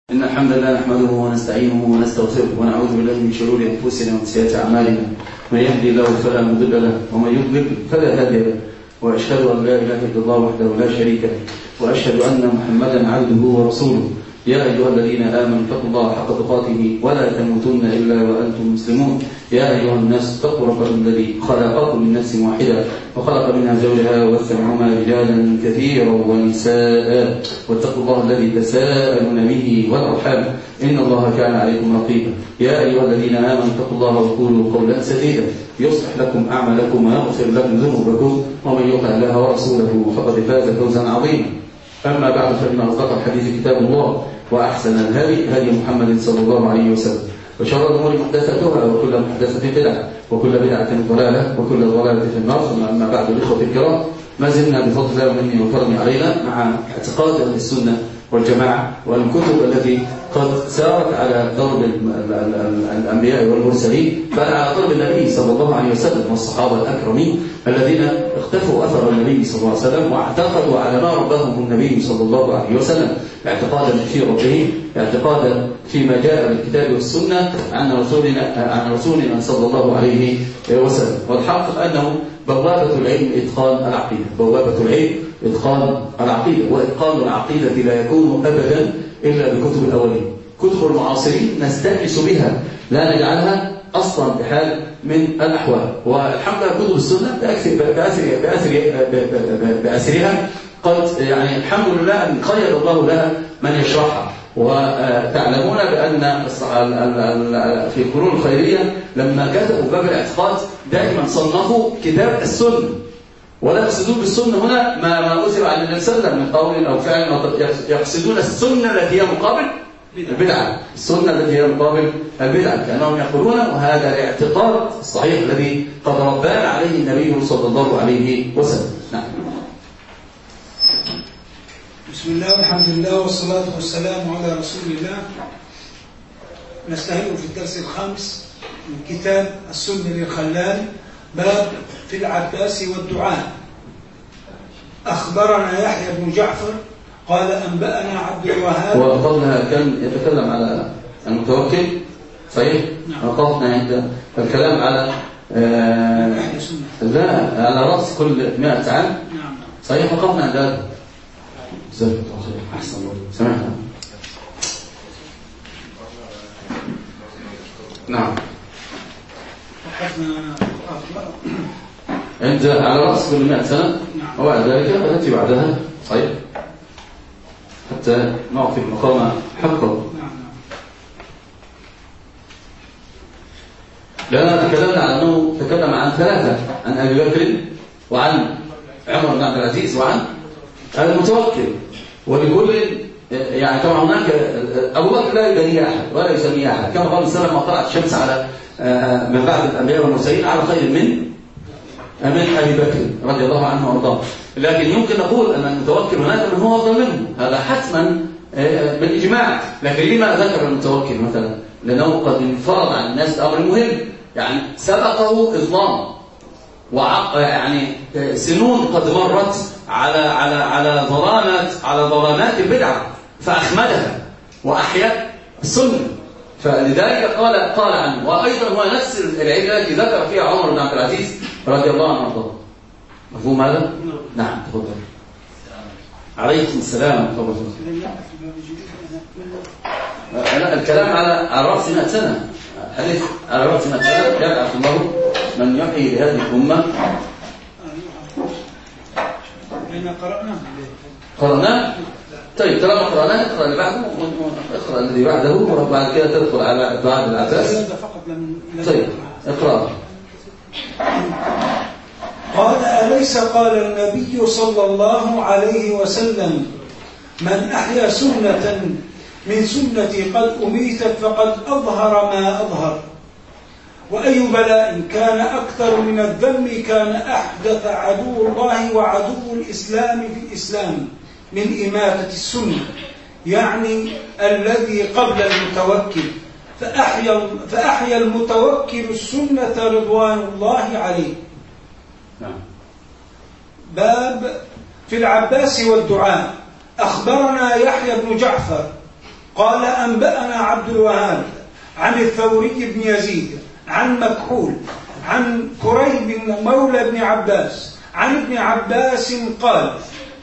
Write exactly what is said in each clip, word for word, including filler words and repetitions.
إن الحمد لله نحمده ونستعينه ونستغفره ونعوذ بالله من شرور أنفسنا ومن سيئات أعمالنا، من يهدي الله فلا مضل له ومن يضلل فلا هادي له، وأشهد أن لا إله إلا الله وحده لا شريك له، وأشهد أن محمدا عبده ورسوله. يا أيها الذين آمنوا اتقوا الله حق تقاته ولا تموتن إلا وأنتم مسلمون. يا أيها الناس اتقوا ربكم الذي خلقكم من نفس واحدة وخلق منها زوجها وبث منهما رجالا كثيرا ونساء، واتقوا الله الذي تساءلون به والأرحام إن الله كان عليكم رقيبا. يا أيها الذين آمنوا اتقوا الله وقولوا قولا سديدا يصلح لكم أعمالكم ويغفر لكم ذنوبكم، ومن يطع الله ورسوله فقد فاز فوزا عظيما. أما بعد، فإن أصدق الحديث كتاب الله، وأحسن الهدي هدي محمد صلى الله عليه وسلم، وشر الأمور محدثاتها، وكل محدثة بدعة، وكل بدعة ضلالة، وكل ضلالة في النار. ثم أما بعد، الإخوة الكرام، ما زلنا بفضل الله ومنه وكرمه علينا مع اعتقاد أهل السنة والجماعة والكتب التي قد سارت على ضرب الأنبياء والمرسلين، بل على ضرب النبي صلى الله عليه وسلم والصحابة الأكرمين الذين اختفوا أثر النبي صلى الله عليه وسلم واعتقدوا على ما ربهم النبي صلى الله عليه وسلم، اعتقادا في ربهم، اعتقادا فيما جاء بالكتاب والسنة عن رسولنا عن رسولنا صلى الله عليه وسلم. والحق أنه بوابة العلم إتقان العقيدة، بوابة العلم إتقان العقيدة، وإتقان العقيدة لا يكون أبدا إلا بكتب الأولين. كتب المعاصرين نستأنس بها، لا نجعلها أصلا بحال من الأحوال. والحمد لله كتب السنة بأثر بأثر بأثر بأثرها قد يعني الحمد لله أن قيد الله لها من يشرحها. وتعلمون بأن في القرون الخيرية لما كتبوا باب الاعتقاد دائما صنفوا كتاب السنة، ولا يقصدون بالسنة هنا ما ما أثر عن النبي صلى الله عليه وسلم من قول أو فعل، يقصدون السنة التي هي مقابل البدعة، السنة التي هي مقابل البدعة، كأنهم يقولون وهذا الاعتقاد الصحيح الذي قد ربانا عليه النبي صلى الله عليه وسلم. نعم. بسم الله والحمد لله والصلاة والسلام على رسول الله. نستهل في الدرس الخامس من كتاب السنة للخلال، باب في العباس والدعاء. أخبرنا يحيى بن جعفر قال أنبأنا عبد الوهاب. وقبلها كان يتكلم على المتوكل، صحيح؟ نعم. وقفنا عند الكلام على آه لا على رأس كل مئة عام. نعم. صحيح، وقفنا عند هذا. جزاك الله خير، أحسن الله، سمعنا. نعم. عند على رأس كل مئة سنة. نعم. وبعد ذلك نأتي بعدها، صحيح، حتى نعطي المقام حقه. لأننا تكلمنا عن أنه تكلم عن ثلاثة، عن أبي بكر وعن عمر بن عبد العزيز وعن المتوكل. ولكل يعني طبعا هناك أبو بكر لا يبنيه أحد ولا يسميه أحد، كما قال السلام ما طلعت الشمس على من بعد الأنبياء والمرسلين على خير من من أبي بكر رضي الله عنه وارضاه. لكن يمكن نقول أن المتوكل هناك من هو أفضل منه، هذا حتما بالإجماع. لكن لما ذكر المتوكل مثلا؟ لأنه قد انفرض عن الناس أمر مهم، يعني سبقه إظلام وعق يعني سنون قد مرت على على على ظلامات على ظلامات البدعة فأخمدها وأحيا السنة. فلذلك قال قال عنه. وأيضا هو نفس العلة التي ذكر فيها عمر بن عبد العزيز رضي الله عنه وارضاه. مفهوم هذا؟ نعم، تفضل. عليكم السلام. تفضل. أنا الكلام على على رأس مئة سنة، حديث على رأس مئة سنة يبعث الله من يحيي هذه الأمة. أين قرأنا؟ قرأنا؟ طيب، طالما قرأناه اقرأ اللي بعده، اقرأ الذي بعده، وبعد كده تدخل على بعد العباس. طيب، اقرأ. قال أليس قال النبي صلى الله عليه وسلم من أحيا سنة من سنتي قد أميتت فقد أظهر ما أظهر، وأي بلاء كان أكثر من الذم كان أحدث عدو الله وعدو الإسلام في الإسلام من إماتة السنة، يعني الذي قبل المتوكل، فأحيا, فأحيا المتوكل السنة رضوان الله عليه. نعم. باب في العباس والدعاء. أخبرنا يحيى بن جعفر قال أنبأنا عبد الوهاب عن الثوري بن يزيد عن مكحول عن كريب مولى بن عباس عن ابن عباس قال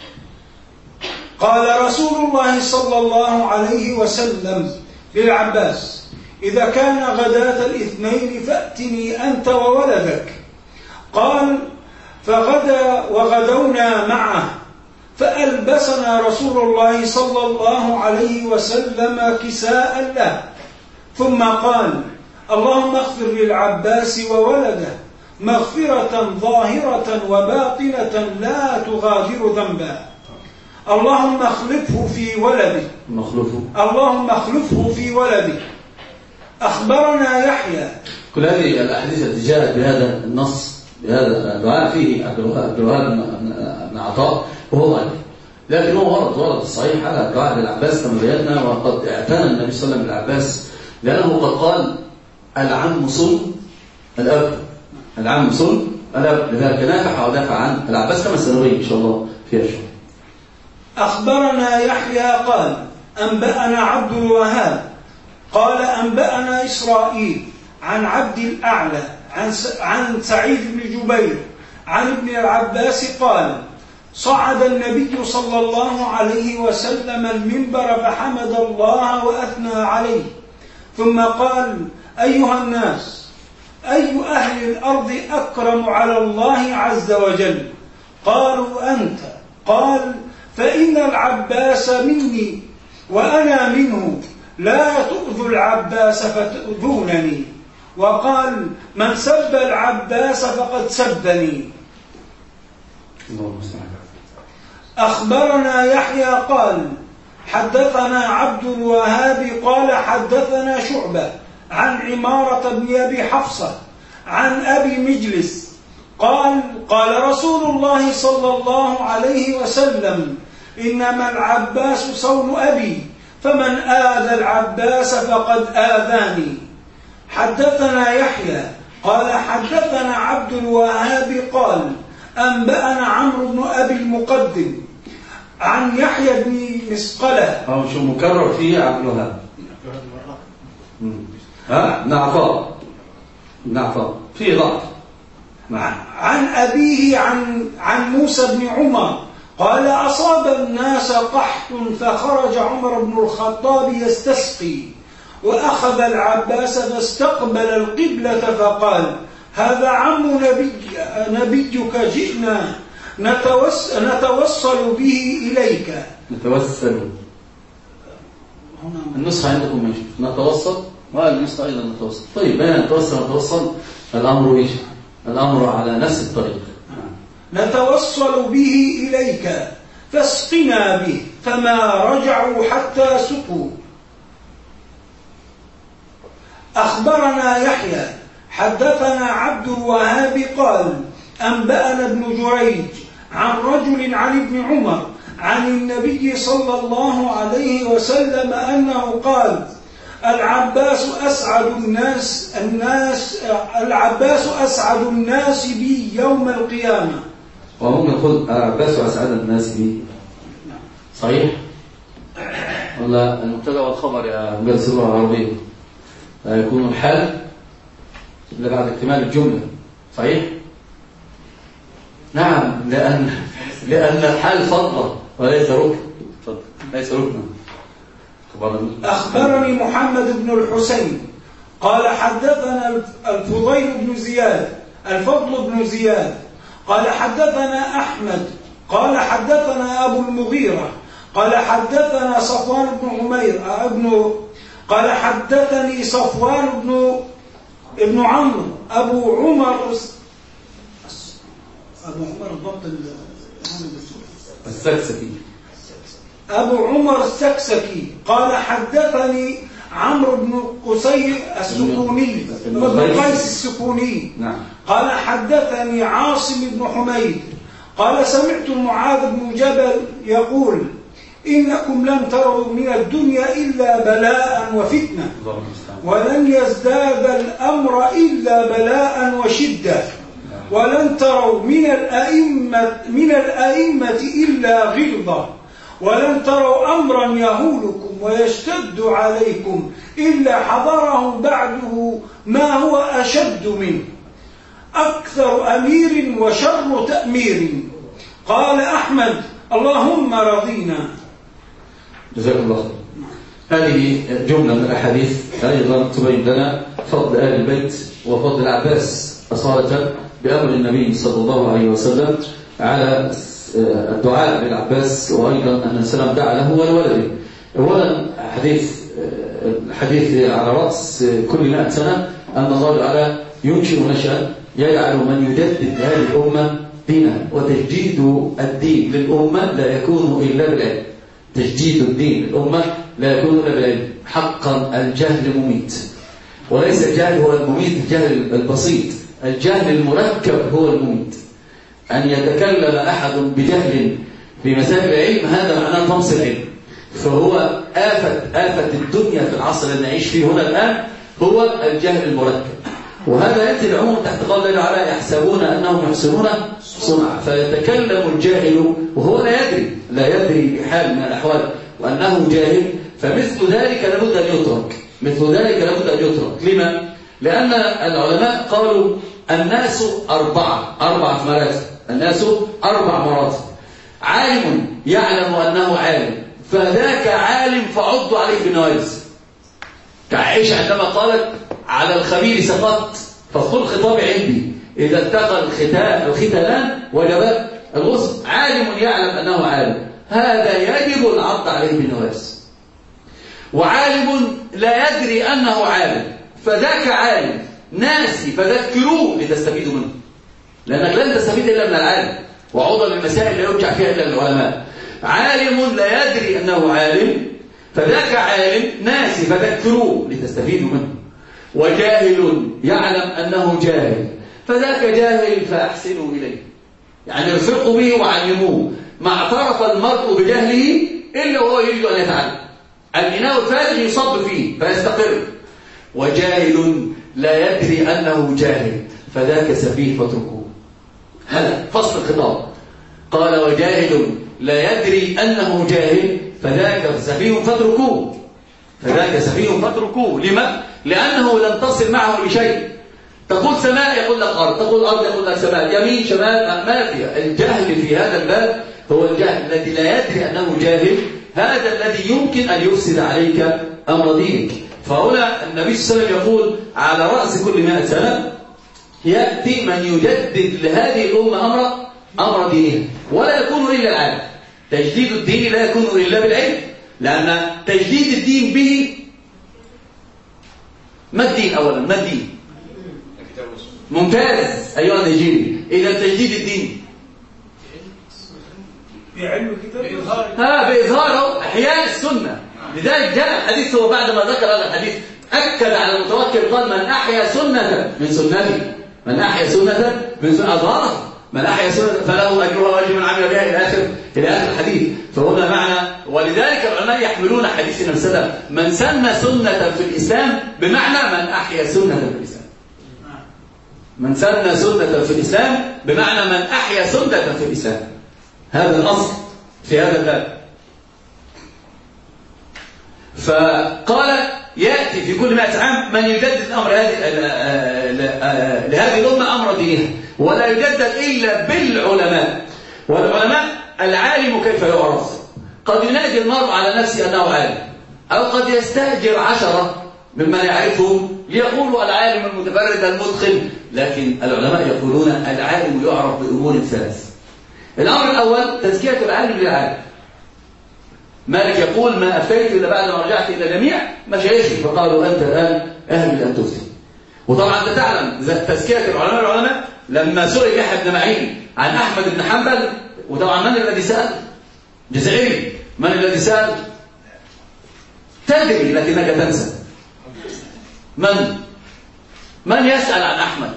قال رسول الله صلى الله عليه وسلم للعباس إذا كان غداة الاثنين فأتني أنت وولدك. قال فغدا وغدونا معه فألبسنا رسول الله صلى الله عليه وسلم كساء له ثم قال اللهم اغفر للعباس وولده مغفرة ظاهرة وباطنة لا تغادر ذنبا اللهم اخلفه في ولده مخلوفه اللهم اخلفه في ولده. أخبرنا يحيى. كل هذه الأحاديث التي جاءت بهذا النص بهذا الدعاء فيه عبد الوهاب بن عطاء وهو ضعيف، لكن هو ورد ورد الصحيح على دعاء للعباس كما بينا، وقد اعتنى النبي صلى الله عليه وسلم بالعباس لأنه قد قال العم صل الأب العم صل الأب، لذلك نافح ودافع عن العباس كما سنري إن شاء الله في أشهر. أخبرنا يحيى قال أنبأنا عبد الوهاب قال أنبأنا إسرائيل عن عبد الأعلى عن عن سعيد بن جبير عن ابن العباس قال صعد النبي صلى الله عليه وسلم المنبر فحمد الله وأثنى عليه ثم قال أيها الناس أي أهل الأرض أكرم على الله عز وجل؟ قالوا أنت. قال فإن العباس مني وأنا منه لا تؤذوا العباس فتؤذونني. وقال من سب العباس فقد سبني. أخبرنا يحيى قال حدثنا عبد الوهاب قال حدثنا شعبة عن عمارة بن أبي حفصة عن أبي مجلس قال قال رسول الله صلى الله عليه وسلم إنما العباس صون أبي فمن آذى العباس فقد آذاني. حدثنا يحيى قال حدثنا عبد الوهاب قال أنبأنا عمرو بن أبي المقدم عن يحيى بن مسقلة. أو شو مكرر فيه عبد الوهاب ها نعطاء نعطاء فيه ضعف عن أبيه عن عن موسى بن عمر قال أصاب الناس قحط فخرج عمر بن الخطاب يستسقي وأخذ العباس فاستقبل القبلة فقال هذا عم نبي نبيك جئنا نتوس نتوصل به إليك. نتوسل النسخة عندكم ماشي نتوصل والنسخة أيضا نتوصل. طيب بين نتوصل نتوصل الأمر إيش؟ الأمر على نفس الطريق. نتوصل به إليك فاسقنا به فما رجعوا حتى سقوا. أخبرنا يحيى حدثنا عبد الوهاب قال أنبأنا ابن جريج عن رجل عن ابن عمر عن النبي صلى الله عليه وسلم أنه قال العباس أسعد الناس الناس العباس أسعد الناس بي يوم القيامة. وهم يقول العباس أسعد الناس بي صحيح ولا المبتدا والخبر يا مدرس اللغة العربية يكون الحال اللي بعد اكتمال الجملة صحيح؟ نعم لأن لأن الحال فضة وليس ركن ليس ركنا. أخبرني محمد بن الحسين قال حدثنا الفضيل بن زياد الفضل بن زياد قال حدثنا أحمد قال حدثنا أبو المغيرة قال حدثنا صفوان بن عمير ابن قال حدثني صفوان بن ابن عمرو أبو عمر أبو عمر الضبط السكسكي أبو عمر السكسكي قال حدثني عمرو بن قصي السكوني بن قيس السكوني نعم. قال حدثني عاصم بن حميد قال سمعت معاذ بن جبل يقول إنكم لن تروا من الدنيا إلا بلاء وفتنة ولن يزداد الأمر إلا بلاء وشدة ولن تروا من الأئمة من الأئمة إلا غلظة ولن تروا أمرا يهولكم ويشتد عليكم إلا حضره بعده ما هو أشد منه، أكثر أمير وشر تأمير. قال أحمد: اللهم رضينا. جزاك الله خير. هذه جملة من الأحاديث أيضا تبين لنا فضل آل البيت وفضل العباس أصالة بأمر النبي صلى الله عليه وسلم على الدعاء للعباس، وأيضا أن السلام دعا له ولولده. أولا حديث الحديث على رأس كل مئة سنة أن الله تعالى ينشئ نشأ يجعل من يجدد هذه الأمة دينها، وتجديد الدين للأمة لا يكون إلا بالعلم. تجديد الدين للأمة لا يكون إلا بالعلم. حقا الجهل مميت، وليس الجهل هو المميت الجهل البسيط، الجهل المركب هو المميت. أن يتكلم أحد بجهل في مسائل العلم هذا معناه طمس العلم، فهو آفة آفة الدنيا في العصر اللي نعيش فيه هنا الآن هو الجهل المركب. وهذا يأتي العموم تحت قول الله تعالى: يحسبون أنهم يحسنون صنعا. فيتكلم الجاهل وهو لا يدري لا يدري بحال من الأحوال وأنه جاهل، فمثل ذلك لابد أن يترك مثل ذلك لابد أن يترك. لما؟ لأن العلماء قالوا الناس أربعة أربعة مراتب. الناس أربع مراتب: عالم يعلم أنه عالم فذاك عالم فعضوا عليه بالنواجذ، كعائشة عندما قالت: على الخبير سقطت فخذ خطاب عندي، إذا التقى الختان الختانان وجب الغسل. عالم يعلم أنه عالم، هذا يجب العض عليه بالنواجذ. وعالم لا يدري أنه عالم فذاك عالم ناسي فذكروه لتستفيدوا منه، لأنك لن تستفيد إلا من العالم، وعوضا للمسائل لا يرجع فيها إلا العلماء. عالم لا يدري أنه عالم فذاك عالم ناسي فذكروه لتستفيدوا منه. وجاهل يعلم أنه جاهل فذاك جاهل فأحسنوا إليه، يعني ارفقوا به وعلموه. ما اعترف المرء بجهله إلا وهو يريد أن يتعلم. الإناء الفارغ يصب فيه فيستقر. وجاهل لا يدري أنه جاهل فذاك سفيه فاتركوه. هذا فصل الخطاب. قال: وجاهل لا يدري أنه جاهل فذاك سفيه فاتركوه فذاك سفيه فاتركوه. لما؟ لأنه لم تصل معه لشيء. تقول سماء يقول لك أرض، تقول أرض يقول لك سماء، يمين شمال ما فيها. الجهل في هذا الباب هو الجهل الذي لا يدري أنه جاهل، هذا الذي يمكن أن يفسد عليك أمر دينك. فهنا النبي صلى الله عليه وسلم يقول: على رأس كل مئة سنة يأتي من يجدد لهذه الأمة أمر أمر دينها، ولا يكون إلا العالم. تجديد الدين لا يكون إلا بالعلم، لأن تجديد الدين به ما الدين أولا؟ ما الدين؟ ممتاز أيها النيجيري. إذا تجديد الدين بعلم الكتاب ها بإظهاره إحياء السنة. لذلك جاء الحديث هو بعد ما ذكر هذا الحديث أكد على المتوكل قال: من أحيا سنة من سنتي من أحيا سنة من سنة أظهرها من أحيا سنة فله أجرها وأجر من عمل بها إلى آخر إلى آخر الحديث. فهنا معنى، ولذلك العلماء يحملون حديث النبي صلى الله عليه وسلم: من سن سنة في الإسلام بمعنى من أحيا سنة في الإسلام. من سن سنة في الإسلام بمعنى من أحيا سنة في الإسلام. هذا الأصل في هذا الباب. فقال: يأتي في كل مئة عام من يجدد أمر هذه لهذه الأمة أمر دينها، ولا يجدد إلا بالعلماء. والعلماء العالم كيف يعرف؟ قد ينادي المرء على نفسه أنه عالم، أو قد يستأجر عشرة ممن يعرفهم ليقولوا العالم المتفرد المدخل. لكن العلماء يقولون العالم يعرف بأمور ثلاث. الأمر الأول تزكية العالم للعالم. مالك يقول: ما أفتيت إلا بعد ما رجعت إلى جميع مشايخي فقالوا أنت الآن أهل أن تفتي. وطبعا أنت تعلم تزكية العلماء العلماء لما سئل يحيى بن معين عن أحمد بن حنبل، وطبعا من الذي سأل؟ جزائري. من الذي سأل؟ تدري لكنك تنسى. من من يسأل عن أحمد؟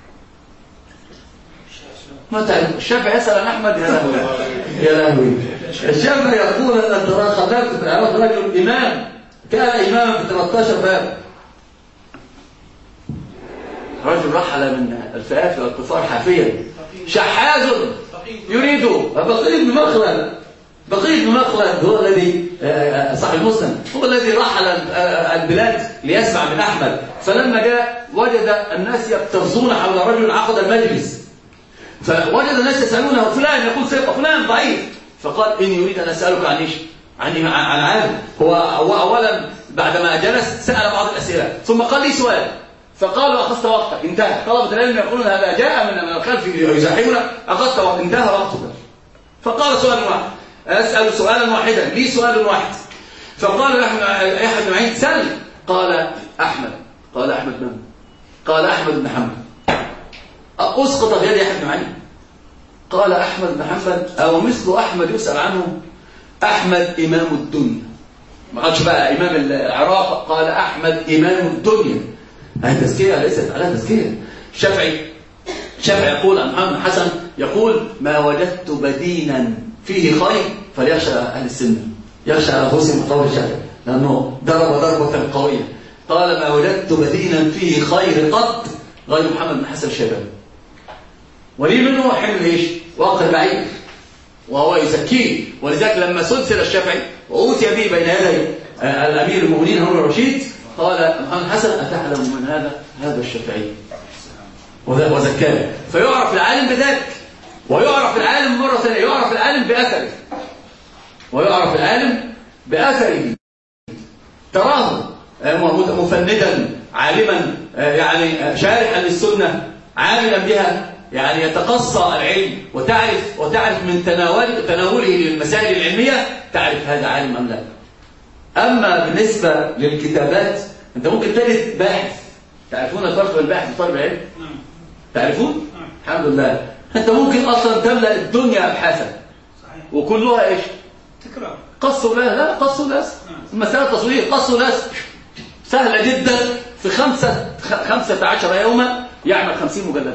ما تعرف. الشافعي يسأل عن أحمد؟ يا لهوي يا لهوي. الشافعي يقول أن ترى خلفت في العراق رجل إمام كان إماما في ثلاثة عشر باب. رجل رحل من الفئات والكفار حافيا، شحاذ يريد بقية بن مخلد. بقية بن مخلد هو الذي صاحب المسلم هو الذي رحل البلاد ليسمع من أحمد، فلما جاء وجد الناس يقترزون حول رجل عقد المجلس، فوجد الناس يسألونه فلان يقول ثقة فلان ضعيف، فقال إني أريد أن أسألك عن إيش؟ عن عن عالم. هو هو أولا بعدما جلس سأل بعض الأسئلة ثم قال لي سؤال، فقالوا أخذت وقتك انتهى. طلبة العلم يقولون هذا جاء من الخلف يزاحمنا، أخذت وقت انتهى وقتك. فقال سؤال واحد، أسأل سؤالا واحدا لي سؤال واحد. فقال يحيى بن معين سل. قال أحمد. قال أحمد من؟ قال أحمد بن حنبل. أسقط في يد يحيى بن معين. قال أحمد بن حنبل أو مثل أحمد يسأل عنه؟ أحمد إمام الدنيا، ما قالش بقى إمام العراق، قال أحمد إمام الدنيا. هذه تزكية ليست على تزكية. الشافعي الشافعي يقول عن محمد بن حسن يقول ما وجدت بدينا فيه خير فليخشى أهل السنة، يخشى على أنفسهم قول الشافعي لأنه ضرب ضربة قوية. قال ما وجدت بدينا فيه خير قط غير محمد بن حسن الشيباني، ولي منه حمل ايش؟ وقت بعيد وهو يزكيه. ولذلك لما سلسل الشافعي وأوتي به بين يدي الأمير المؤمنين هارون الرشيد قال محمد حسن أتعلم من هذا؟ هذا الشافعي وزكاه. فيعرف العالم بذلك، ويعرف العالم مرة ثانية، يعرف العالم بأثره، ويعرف العالم بأثره. تراه مفندا عالما يعني شارحا للسنة عاملا بها، يعني يتقصى العلم وتعرف وتعرف من تناول تناوله للمسائل العلمية تعرف هذا عالم أم لا. أما بالنسبة للكتابات أنت ممكن تجد باحث، تعرفون الفرق بين الباحث وطالب العلم؟ تعرفون؟ الحمد لله. أنت ممكن أصلا تملأ الدنيا أبحاثا وكلها إيش؟ تكرار قص ولا لا قص ولا المسألة تصوير قص ولا سهلة جدا. في خمسة خمسة عشر يوما يعمل خمسين مجلدا.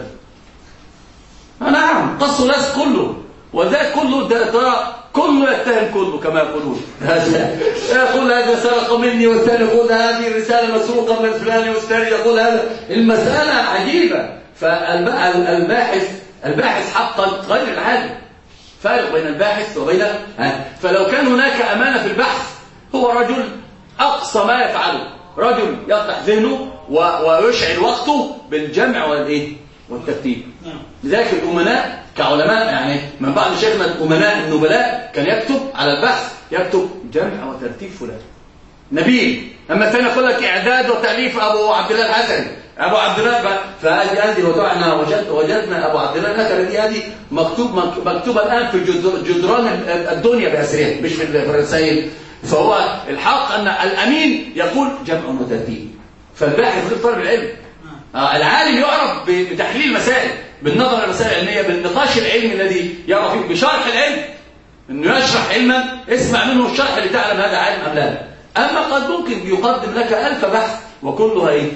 نعم قص ولاس كله، وذا كله ده ترى كله يتهم كله كما يقولون. يقول هذا سرق مني، والثاني يقول هذه الرسالة مسروقة من فلان، والثاني يقول هذا. المسألة عجيبة. فالباحث الباحث حقا غير العالم، فارق بين الباحث وبين. فلو كان هناك أمانة في البحث هو رجل أقصى ما يفعله رجل يفتح ذهنه ويشعل وقته بالجمع والإيه والترتيب. لذلك الأمناء كعلماء يعني من بعد شيخنا الأمناء النبلاء كان يكتب على البحث يكتب جمع وترتيب فلان نبيل. أما الثاني يقول لك إعداد وتأليف أبو عبد الله الحسن أبو عبد الله، فهذه هذه وضعنا وجد وجدنا أبو عبد الله الحسن هذه مكتوب مكتوبة الآن في جدران الدنيا بأسرها مش في الرسائل. فهو الحق أن الأمين يقول جمع وترتيب، فالباحث غير طالب العلم. العالم يعرف بتحليل مسائل، بالنظر للمسائل العلمية، بالنقاش العلمي الذي يرى فيه، بشرح العلم انه يشرح علما اسمع منه الشرح اللي تعلم هذا عالم ام لا. اما قد ممكن يقدم لك ألف بحث وكلها ايه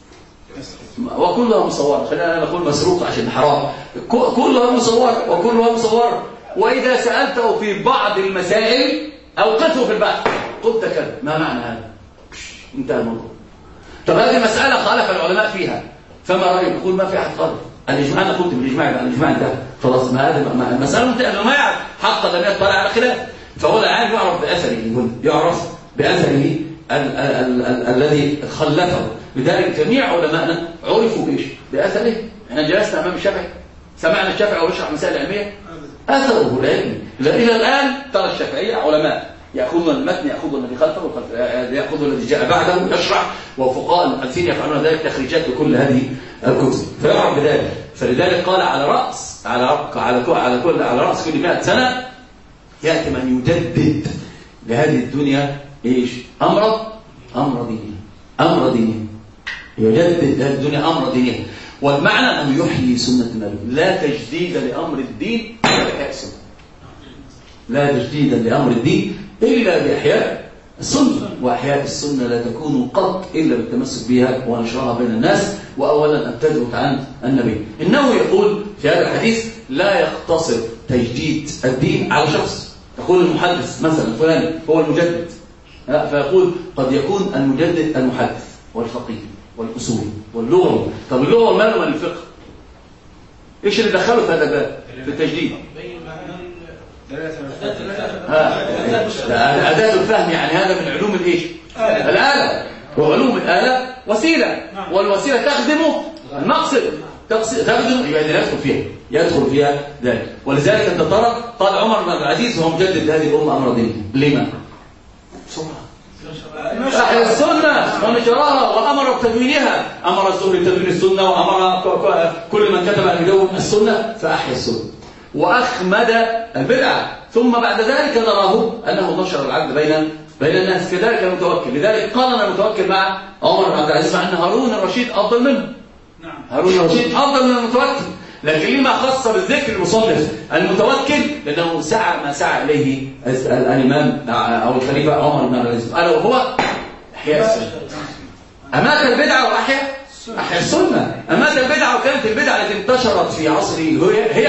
وكلها مصورة، خلينا نقول مسروقة عشان حرام، كلها مصورة وكلها مصورة. واذا سألته في بعض المسائل اوقفه في البحث قلت كذا، ما معنى هذا؟ انتهى الموضوع. طب هذه المسألة خالف العلماء فيها، فما رأيك؟ يقول ما في أحد خالف. الإجماع أنا قلت بالإجماع، الإجماع انتهى خلاص. ما هذا المسألة منتهى، ما يعرف حقا لم يطلع على خلاف. فهو العالم يعرف بأثره، يعرف بأثره الذي خلفه. لذلك جميع علماءنا عرفوا بإيش؟ بأثره. احنا جلسنا أمام الشافعي سمعنا الشافعي ويشرح مسائل علمية، أثره العلمي. إلى الآن ترى الشافعية علماء يأخذون المتن، يأخذون الذي خلفه، يأخذون الذي جاء بعده يشرح، وفقهاء المحدثين يفعلون ذلك تخريجات لكل هذه الكتب، فيعرف بذلك. فلذلك قال على رأس على على على كل على رأس كل مئة سنة يأتي من يجدد لهذه الدنيا ايش؟ أمر أمر ديني، أمر ديني يجدد لهذه الدنيا أمر ديني. والمعنى أن يحيي سنة النبي، لا تجديد لأمر الدين إلا بإحياء السنة، لا تجديدا لأمر الدين إلا بإحياء السنة. وإحياء السنة لا تكون قط إلا بالتمسك بها ونشرها بين الناس، وأولا أن تثبت عن النبي. إنه يقول في هذا الحديث لا يقتصر تجديد الدين على شخص. يقول المحدث مثلا فلان هو المجدد، فيقول قد يكون المجدد المحدث والفقيه والأصولي واللغوي. طب اللغة ماله من الفقه؟ إيش اللي دخله في هذا الباب في التجديد؟ أداة الفهم يعني هذا من علوم الإيش؟ الآلة، وعلوم الآلة وسيلة، والوسيلة تخدم المقصد، تخدم يبقى يدخل فيها يدخل فيها ذلك. ولذلك أنت ترى قال عمر بن عبد العزيز وهو مجدد هذه الأمة أمر دينها. لما؟ أحيا السنة ونشرها وأمر بتدوينها، أمر الزهري بتدوين السنة وأمر كل من كتب أن يدون السنة فأحيا السنة وأخمد البدعة. ثم بعد ذلك نراه أنه نشر العدل بين بين الناس. كذلك المتوكل، لذلك قال أنا المتوكل مع عمر بن عبد العزيز مع أن هارون الرشيد أفضل منه. هارون الرشيد أفضل من المتوكل، لكن لما خص بالذكر المصنف المتوكل لأنه سعى ما سعى إليه الإمام أو الخليفة عمر بن عبد العزيز، ألا وهو إحياء السنة. أمات البدعة وأحيا أحيا السنة. أمات البدعة، وكانت البدعة التي انتشرت في عصره هي هي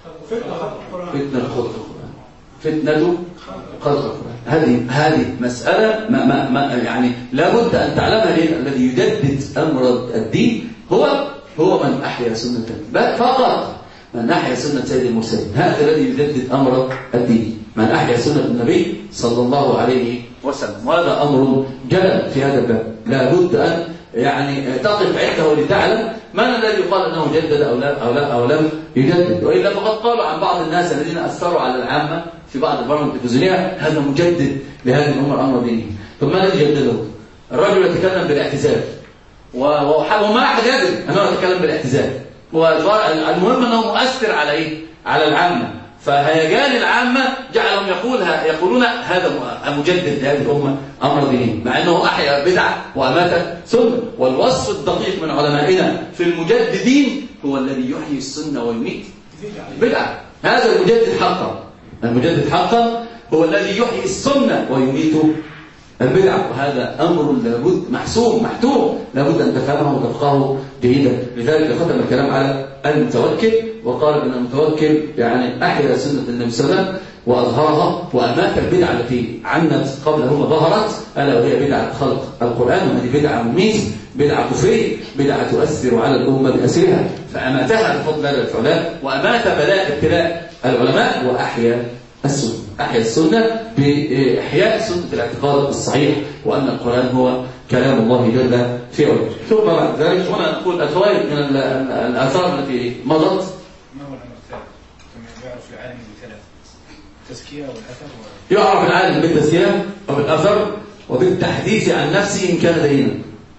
فتنة خلق القرآن، فتنة خلق القرآن. هذه هذه مسألة ما ما ما يعني لابد أن تعلمها. الذي يجدد أمر الدين هو هو من أحيا سنة فقط، من أحيا سنة سيد المرسلين. هذا الذي يجدد أمر الدين، من أحيا سنة النبي صلى الله عليه وسلم. وهذا أمر جلل في هذا الباب، لا بد أن يعني تقف عنده لتعلم من الذي يقال أنه جدد أو لا أو لا أو لم يجدد. وإلا فقد قالوا عن بعض الناس الذين أثروا على العامة في بعض البرامج التلفزيونية هذا مجدد لهذه الأمور أمر دينه. ثم من الذي جدده؟ الرجل يتكلم بالاعتزال، وما أحد يدري أنه يتكلم بالاعتزال، والمهم أنه مؤثر على إيه؟ على العامة. فهيجان العامة جعلهم يقولها يقولون هذا مجدد لهذه الأمة أمر ديني، مع أنه أحيا بدعة وأمات سنة. والوصف الدقيق من علمائنا في المجددين هو الذي يحيي السنة ويميت بدعة. هذا المجدد حقا، المجدد حقا هو الذي يحيي السنة ويميت البدعة. وهذا أمر لابد محسوم محتوم، لابد أن تفهمه وتفقهه جيدا. لذلك ختم الكلام على المتوكل وقال أن المتوكل يعني أحيا سنة النبي صلى الله عليه وسلم وأظهرها وأمات البدعة التي عنت قبله وظهرت، ألا وهي بدعة خلق القرآن. وهذه بدعة مميتة، بدعة كفرية، بدعة تؤثر على الأمة بأسرها، فأماتها بفضل الله العلماء، وأمات بلاء ابتلاء العلماء، وأحيا السنة. أحيا السنة بإحياء سنة الاعتقاد الصحيح، وأن القرآن هو كلام الله جل في علاه. ثم بعد ذلك هنا نقول الفوائد من الآثار التي مضت. ما هو الأمر الثالث؟ ثم يعرف العالم بثلاث: التزكية والأثر و... يعرف العالم بالتزكية وبالأثر وبالتحديث عن نفسه إن كان دينا.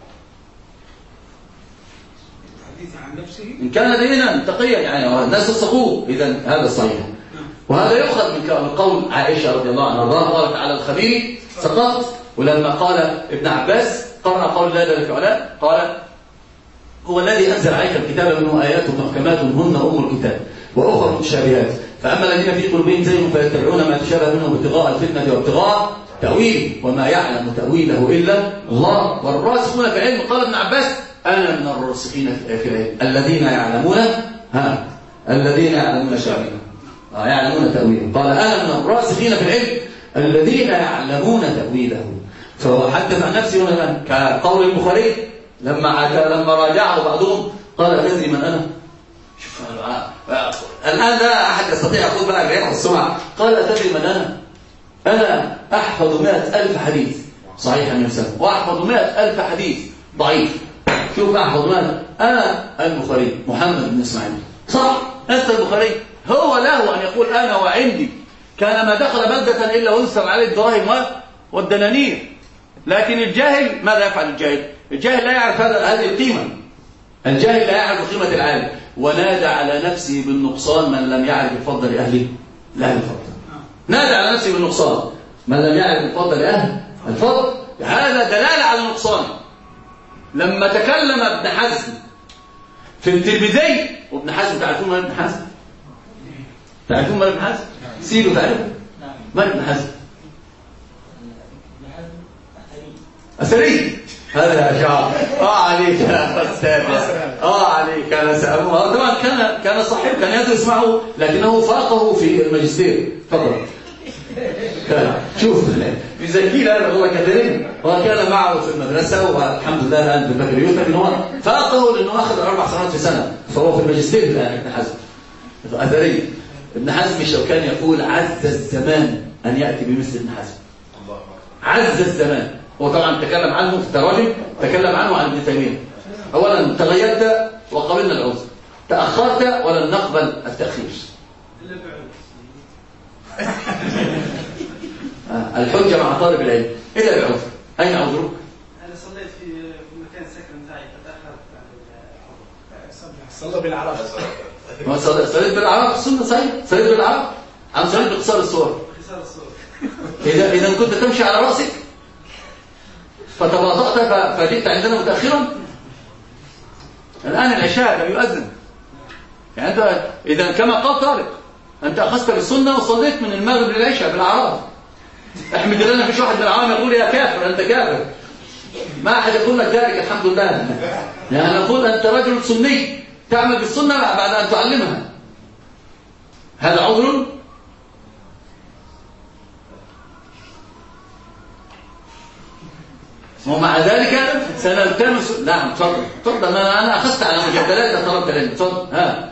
الحديث عن نفسه إن كان دينا تقيا يعني الناس تصدقوه، إذا هذا صحيح. وهذا يؤخذ من قول عائشة رضي الله عنها قالت على الخبير سقط. ولما قال ابن عباس قرأ قول الله جل وعلا قال هو الذي أنزل عليك الكتاب منه آيات محكمات هن أم الكتاب وأخرى متشابهات فأما الذين في قلوبهم زيغ فيتبعون ما تشابه منه ابتغاء الفتنة وابتغاء تأويله وما يعلم تأويله إلا الله والراسخون في العلم. قال ابن عباس أنا من الراسخين في العلم الذين يعلمون ها الذين يعلمون تأويله آه يعلمون تأويله. قال أنا من الراسخين في العلم الذين يعلمون تأويله. فهو حدث عن نفسه هنا كقول البخاري لما لما راجعه بعضهم قال أتدري من أنا؟ شوف الآن لا أحد يستطيع يقول بقى الرياح والسمع. قال أتدري من أنا؟ أنا أحفظ مئة ألف حديث صحيح عن نفسه وأحفظ مئة ألف حديث ضعيف. شوف أحفظ ماذا؟ أنا البخاري محمد بن إسماعيل صح؟ أنت البخاري هو له أن يقول أنا وعندي كان ما دخل بلدة إلا وانسب عليه الدراهم والدنانير. لكن الجاهل ماذا يفعل الجاهل؟ الجاهل لا يعرف هذه القيمة. الجاهل لا يعرف قيمة العالم ونادى على نفسه بالنقصان من لم يعرف الفضل لأهله لأهل الفضل. نادى على نفسه بالنقصان من لم يعرف الفضل لأهل الفضل. هذا دلالة على النقصان. لما تكلم ابن حزم في الترمذي وابن حزم تعرفون من ابن حزم؟ تعرفون من ابن حزم؟ سيدوا تعرفوا؟ من ابن حزم؟ أثري هذا شعر اه عليك يا استاذ اه عليك انا سألوه طبعا كان كان صحيح كان يدرس معه لكنه فاقه في الماجستير فقط. شوف يزكي هذا هو كثيرين وكان معه في المدرسه والحمد لله الان بالبكالوريوس لكن هو فاقه لانه اخذ اربع سنوات في سنه فهو في الماجستير الان ابن حزم. أثري ابن حزم الشوكاني يقول عز الزمان أن يأتي بمثل ابن حزم. عز الزمان. هو طبعا تكلم عنه في التراجم، تكلم عنه عن ابن تيمية. أولا تغيرت وقبلنا العذر، تأخرت ولن نقبل التأخير. الحجة مع طالب العلم إلا بعذر. أين عذرك؟ أنا صليت في مكان السكن بتاعي فتأخرت عن الحضور. صلى بالعراق. صليت بالعراق السنة صحيح؟ صليت بالعراق؟ أم صليت باختصار الصور؟ باختصار الصور. إذا إذا كنت تمشي على رأسك فتباطأت فجئت عندنا متأخرا. الآن العشاء لم يؤذن. يعني أنت إذا كما قال طارق أنت أخذت بالسنة وصليت من المغرب للعشاء بالعراق. احمد الله مفيش واحد من العوام يقول يا كافر أنت كافر. ما أحد يقول لك ذلك الحمد لله. يعني نقول أنت رجل سني تعمل بالسنة بعد أن تعلمها. هذا عذر؟ ومع ذلك سنلتمس. نعم تفضل تفضل. انا انا اخذت على مجدلات طلبت العلم. تفضل. ها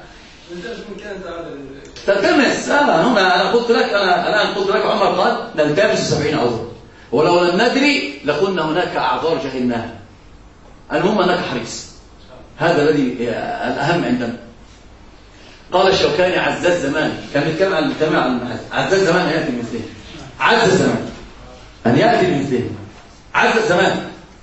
تلتمس. اه هنا انا قلت لك انا الان قلت لك عمر قال نلتمس سبعين عذر، ولو لم ندري لقلنا هناك اعذار جهلناها. المهم انك حريص، هذا الذي الاهم عندنا. قال الشوكاني عز الزمان، كان بيتكلم عن المجتمع عن المحاسن. عز الزمان ياتي بمثله. عز الزمان ان ياتي بمثله. عز الزمان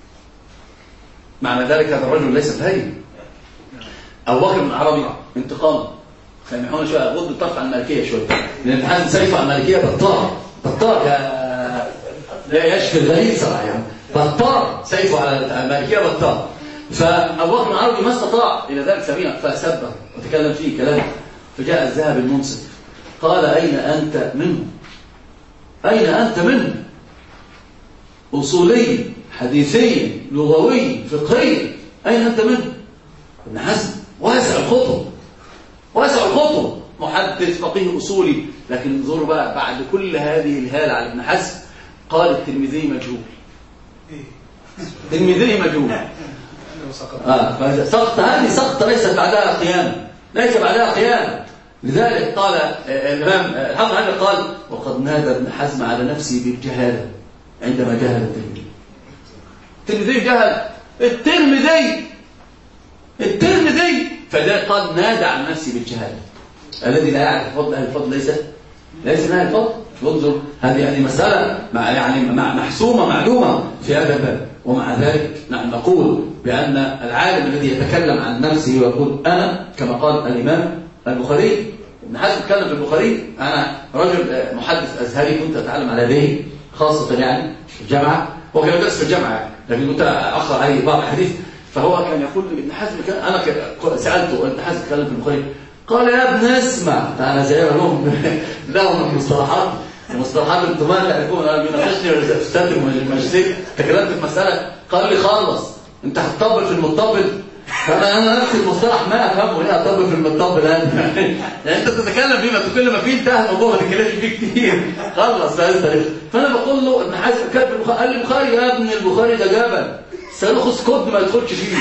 معنى ذلك هذا الرجل ليس بهين. أبو بكر بن العربي انتقام. سامحونا شويه غض الطرف عن المالكيه شويه، لان ابن حزم سيفه عن المالكيه بطار بطار يا لا يشفي الغليل صراحه يعني. بطار سيفه على المالكيه بطار. فأبو بكر بن العربي ما استطاع الى ذلك سبيلا فسبه وتكلم فيه كلام. فجاء الذهب المنصف قال اين انت منه؟ اين انت منه؟ أصولي حديثي لغوي فقهي أين أنت منه؟ ابن حزم واسع الخطب واسع الخطب محدث فقيه أصولي. لكن انظروا بقى بعد كل هذه الهالة على ابن حزم قال الترمذي مجهول. الترمذي مجهول. آه فسقط هذه سقط ليست بعدها قيامة، ليس بعدها قيامة. لذلك قال الإمام الحافظ عنه قال وقد نادى ابن حزم على نفسه بالجهالة عندما جهل الترمذي. الترمذي جهل الترمذي الترمذي فده قال نادى عن نفسه بالجهاله. الذي لا يعرف فضل اهل الفضل ليس ليس من اهل الفضل. انظر هذه هذه مساله مع يعني مع محسومه معلومه في هذا الباب. ومع ذلك نحن نقول بان العالم الذي يتكلم عن نفسه ويقول انا كما قال الامام البخاري. ابن حزم اتكلم في البخاري انا رجل محدث ازهري كنت اتعلم على يديه خاصة يعني في الجامعة. هو كان يدرس في الجامعة يعني. لكن كنت أقرأ عليه بعض الحديث. فهو كان يقول ابن حزم كان أنا سألته ابن حزم تكلم في البخاري قال يا ابن اسمع. أنا زي لهم لهم المصطلحات المصطلحات انتم ما تعرفون. أنا بيناقشني أستاذ الماجستير تكلمت في مسألة قال لي خلص أنت هتطبل في المطبل. فأنا أنا نفس المصطلح ما أفهمه ليه أطبل في المطبل أنا. يعني أنت تتكلم فيه ما كل ما فيه انتهى الموضوع ما تتكلمش فيه كتير خلص. فأنا بقول له ابن حزم كاتب البخاري قال لي البخاري يا ابن البخاري ده جبل سيلخص كود ما يدخلش فيه.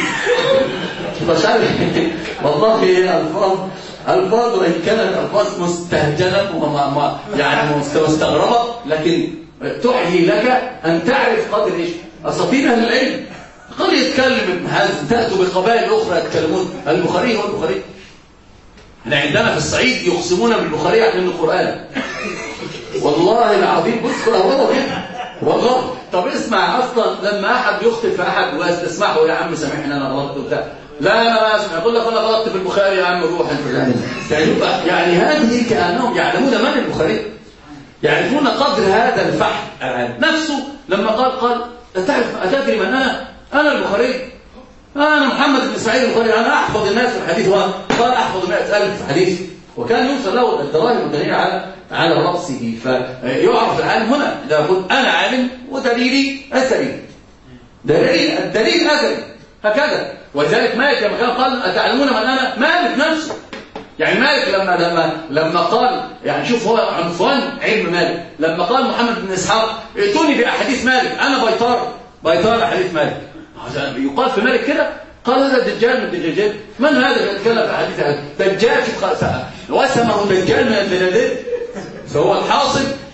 مش عارف والله الفاظ الفاظ وإن كانت الفاظ مستهجنة وما يعني مستغربة لكن تحيي لك أن تعرف قدر إيش أساطين أهل العلم. قال يتكلم ابن حزم تأتوا بقبائل أخرى يتكلمون البخاري هو البخاري. احنا عندنا في الصعيد يقسمون بالبخاري عشان القرآن. والله العظيم بص كده والله كده والله. طب اسمع اصلا لما احد يخطئ في احد واستسمحه يا عم سامحني انا غلطت وبتاع لا انا ما اسمع يقول لك انا غلطت في البخاري يا عم روح انت. يعني هذه كانهم يعلمون من البخاري يعرفون قدر هذا الفحم نفسه. لما قال قال تعرف أتدري من أنا؟ أنا البخاري. أنا محمد بن إسماعيل البخاري. أنا أحفظ الناس في الحديث. قال أحفظ مئة ألف حديث. وكان يوصل له الدراهم الدليل على على رأسه. فيعرف العالم هنا إذا يقول أنا عالم ودليلي أثري. دليل الدليل أثري هكذا. ولذلك مالك لما كان قال أتعلمون من أنا؟ مالك نفسه. يعني مالك لما لما لما قال يعني شوف هو عنفوان علم مالك. لما قال محمد بن إسحاق ائتوني بأحاديث مالك أنا بيطار بيطار أحاديث مالك. يقال في مالك كده. قال هذا دجال من الدجاجات. من هذا يتكلم في حديث دجال؟ وسمه دجال من الدجاجات. فهو الحاصل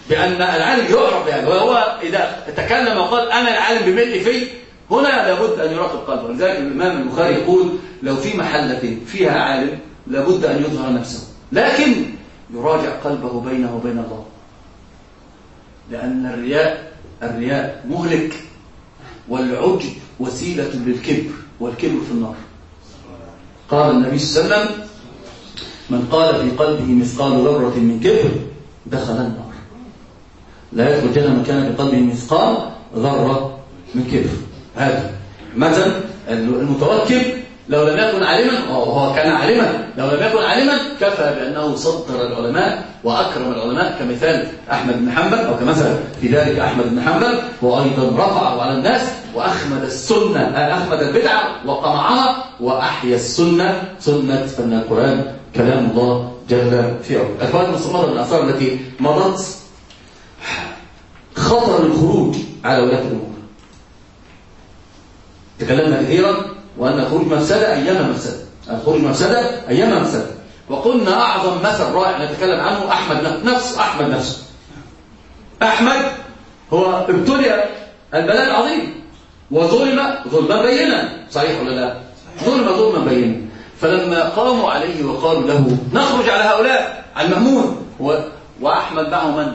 بأن العالم يعرف بهذا، وهو إذا تكلم وقال أنا العالم بملء في، هنا لابد أن يراقب قلبه. ولذلك الإمام البخاري يقول لو في محلة فيها عالم لابد أن يظهر نفسه، لكن يراجع قلبه بينه وبين الله، لأن الرياء الرياء مهلك، والعجب وسيلة للكبر، والكبر في النار. قال النبي صلى الله عليه وسلم من قال في قلبه مثقال ذرة من كبر دخل النار. لا يدخل الجنة من كان في قلبه مثقال ذرة من كبر. هذا مثلا المتوكل لو لم يكن عالما، وهو كان عالما، لو لم يكن عالما كفى بأنه صدر العلماء وأكرم العلماء، كمثال أحمد بن حنبل، أو كمثل في ذلك أحمد بن حنبل، وأيضا رفعه على الناس وأخمد السنة، أخمد البدعة وقمعها، وأحيا السنة، سنة أن القرآن كلام الله جل في علاه. الفوائد المستمرة من الآثار التي مضت: خطر الخروج على ولاة الأمور. تكلمنا كثيرا وأن الخروج مفسدة أيام مفسدة، الخروج مفسدة أيام مفسدة. وقلنا أعظم مثل رائع نتكلم عنه أحمد نفسه. أحمد نفسه أحمد هو ابتلي البلاء العظيم وظلم ظلما بينا، صحيح ولا لا؟ ظلم ظلما بينا. فلما قاموا عليه وقالوا له نخرج على هؤلاء، على المأمون، و... وأحمد معه من؟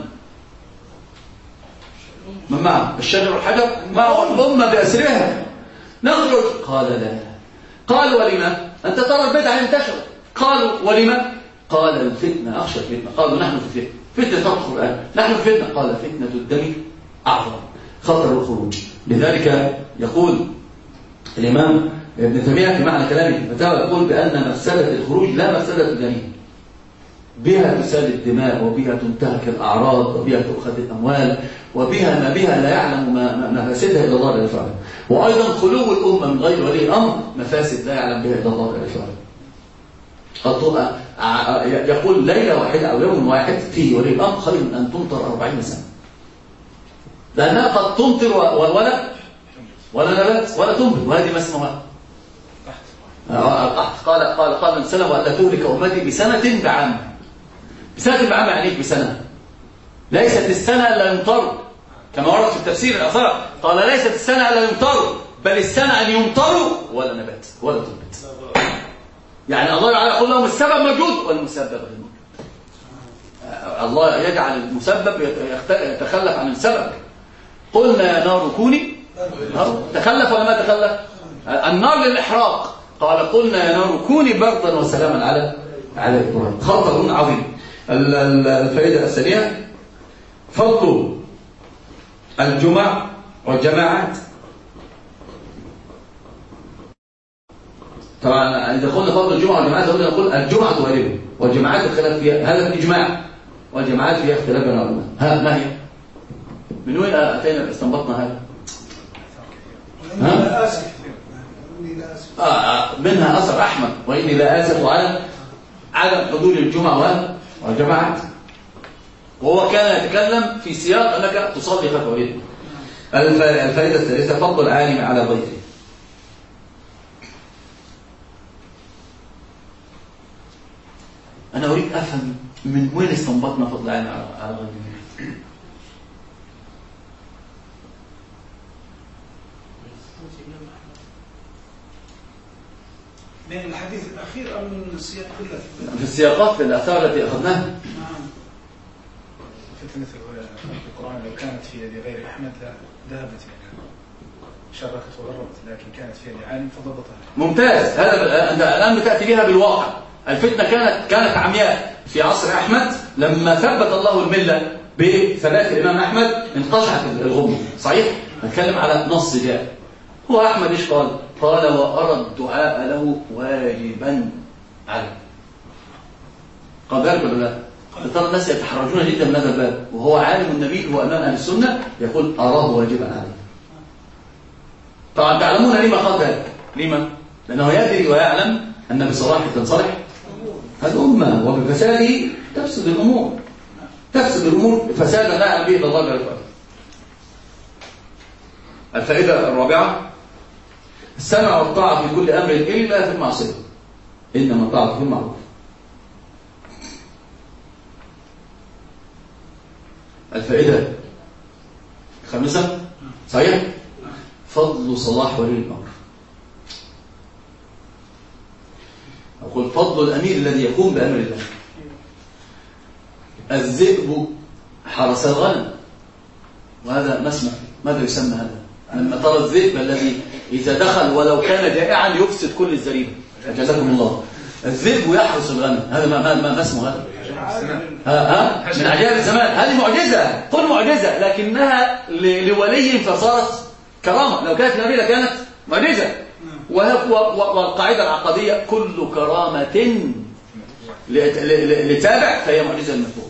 من معه؟ الشجر والحجر معه الأمة بأسرها، نخرج. قال لا. قالوا ولما؟ أنت ترى البدعة انتشرت. قالوا ولما؟ قال الفتنة، أخشى الفتنة. قالوا نحن في الفتنة، فتنة تطهر الآن، نحن في فتنة. قال فتنة الدم أعظم، خطر الخروج. لذلك يقول الإمام ابن تيمية في معنى كلامه في الفتاوى، يقول بأن مفسدة الخروج لا مفسدة الجريمة، بها تسال الدماء، وبها تنتهك الأعراض، وبها تؤخذ الأموال، وبها ما بها لا يعلم ما مفاسدها إلا الله جل وعلا. وأيضا خلو الأمة من غير ولي الأمر مفاسد لا يعلم بها إلا الله جل وعلا. يقول ليلة واحدة أو يوم واحد فيه ولي الأمر خير من أن تمطر أربعين سنة، لأنها قد تمطر ولا ولا نبات ولا تنبت، وهذه ما اسمها القحط. قال قال قال من سلم وألا تهلك أمتي بسنة بعام. بسنة بعام يعني ايه بسنة؟ ليست السنة إلا يمطر، كما ورد في التفسير الآثار. قال ليست السنة إلا يمطر، بل السنة أن يمطروا ولا نبات ولا تنبت. يعني الله تعالى يقول لهم السبب موجود والمسبب غير موجود. الله يجعل المسبب يتخلف عن السبب. قلنا يا نار كوني، تخلف ولا ما تخلف؟ النار للإحراق. قال قلنا يا نار كوني بردا وسلاما على على إبراهيم. خطر عظيم. الفائدة الثانية فضل الجمع والجماعات. طبعا إذا قلنا فضل الجمعة والجماعات قلنا نقول الجمعة واجبة والجماعات اختلاف فيها، هذا الإجماع، والجماعات فيها اختلاف بين العلماء. ها ما هي؟ من وين أتينا استنبطنا هذا؟ ها؟ آه آه منها أثر أحمد وإني لا آسف على عدم حضور الجمعة والجماعات، وهو كان يتكلم في سياق أنك تصلي خلف وليك. الفائدة الثالثة فضل العالم على ضيفه. أنا أريد أفهم من وين استنبطنا فضل العالم على ضيفه. من الحديث الأخير أو من السياق كله؟ في السياقات، في الآثار التي أخذناها. نعم. فتنة القرآن لو كانت في يد غير أحمد ذهبت يعني شركت وغربت، لكن كانت في يد عالم فضبطها. ممتاز. هذا أنت الآن بتأتي بها بالواقع. الفتنة كانت كانت عمياء في عصر أحمد، لما ثبت الله الملة بثبات الإمام أحمد انقشعت الغمة. صحيح؟ نتكلم على نص جاء. هو أحمد إيش قال؟ قال وأرى الدعاء له واجبا عليه. قال ذلك ولا لا؟ ترى الناس يتحرجون جدا من هذا الباب، وهو عالم النبي هو أمام أهل السنة يقول أراه واجبا عليه. طبعا تعلمون لما قال ذلك؟ لما؟ لأنه يدري ويعلم أن بصلاحه تنصلح الأمة، وبفساده تفسد الأمور، تفسد الأمور فسادا لا يعلم به إلا الله جل وعلا. الفائدة الرابعة السمع والطاعة في كل أمر إلا في المعصية، إنما الطاعة في المعروف. الفائدة الخامسة صحيح؟ فضل صلاح ولي الأمر. أقول فضل الأمير الذي يقوم بأمر الله. الذئب حرس الغنم، وهذا ما اسمه، ماذا يسمى هذا؟ لما ترى الذئب الذي إذا دخل ولو كان جائعا يفسد كل الزريبة، أجازكم الله. الذئب يحرس الغنم، هذا ما, ما, ما اسمه هذا؟ ها ها من عجائب الزمان. هذه معجزة، قل معجزة، لكنها لولي فصارت كرامة. لو كانت نبيلة كانت معجزة. والقاعدة العقدية كل كرامة لتابع فهي معجزة المتبوع.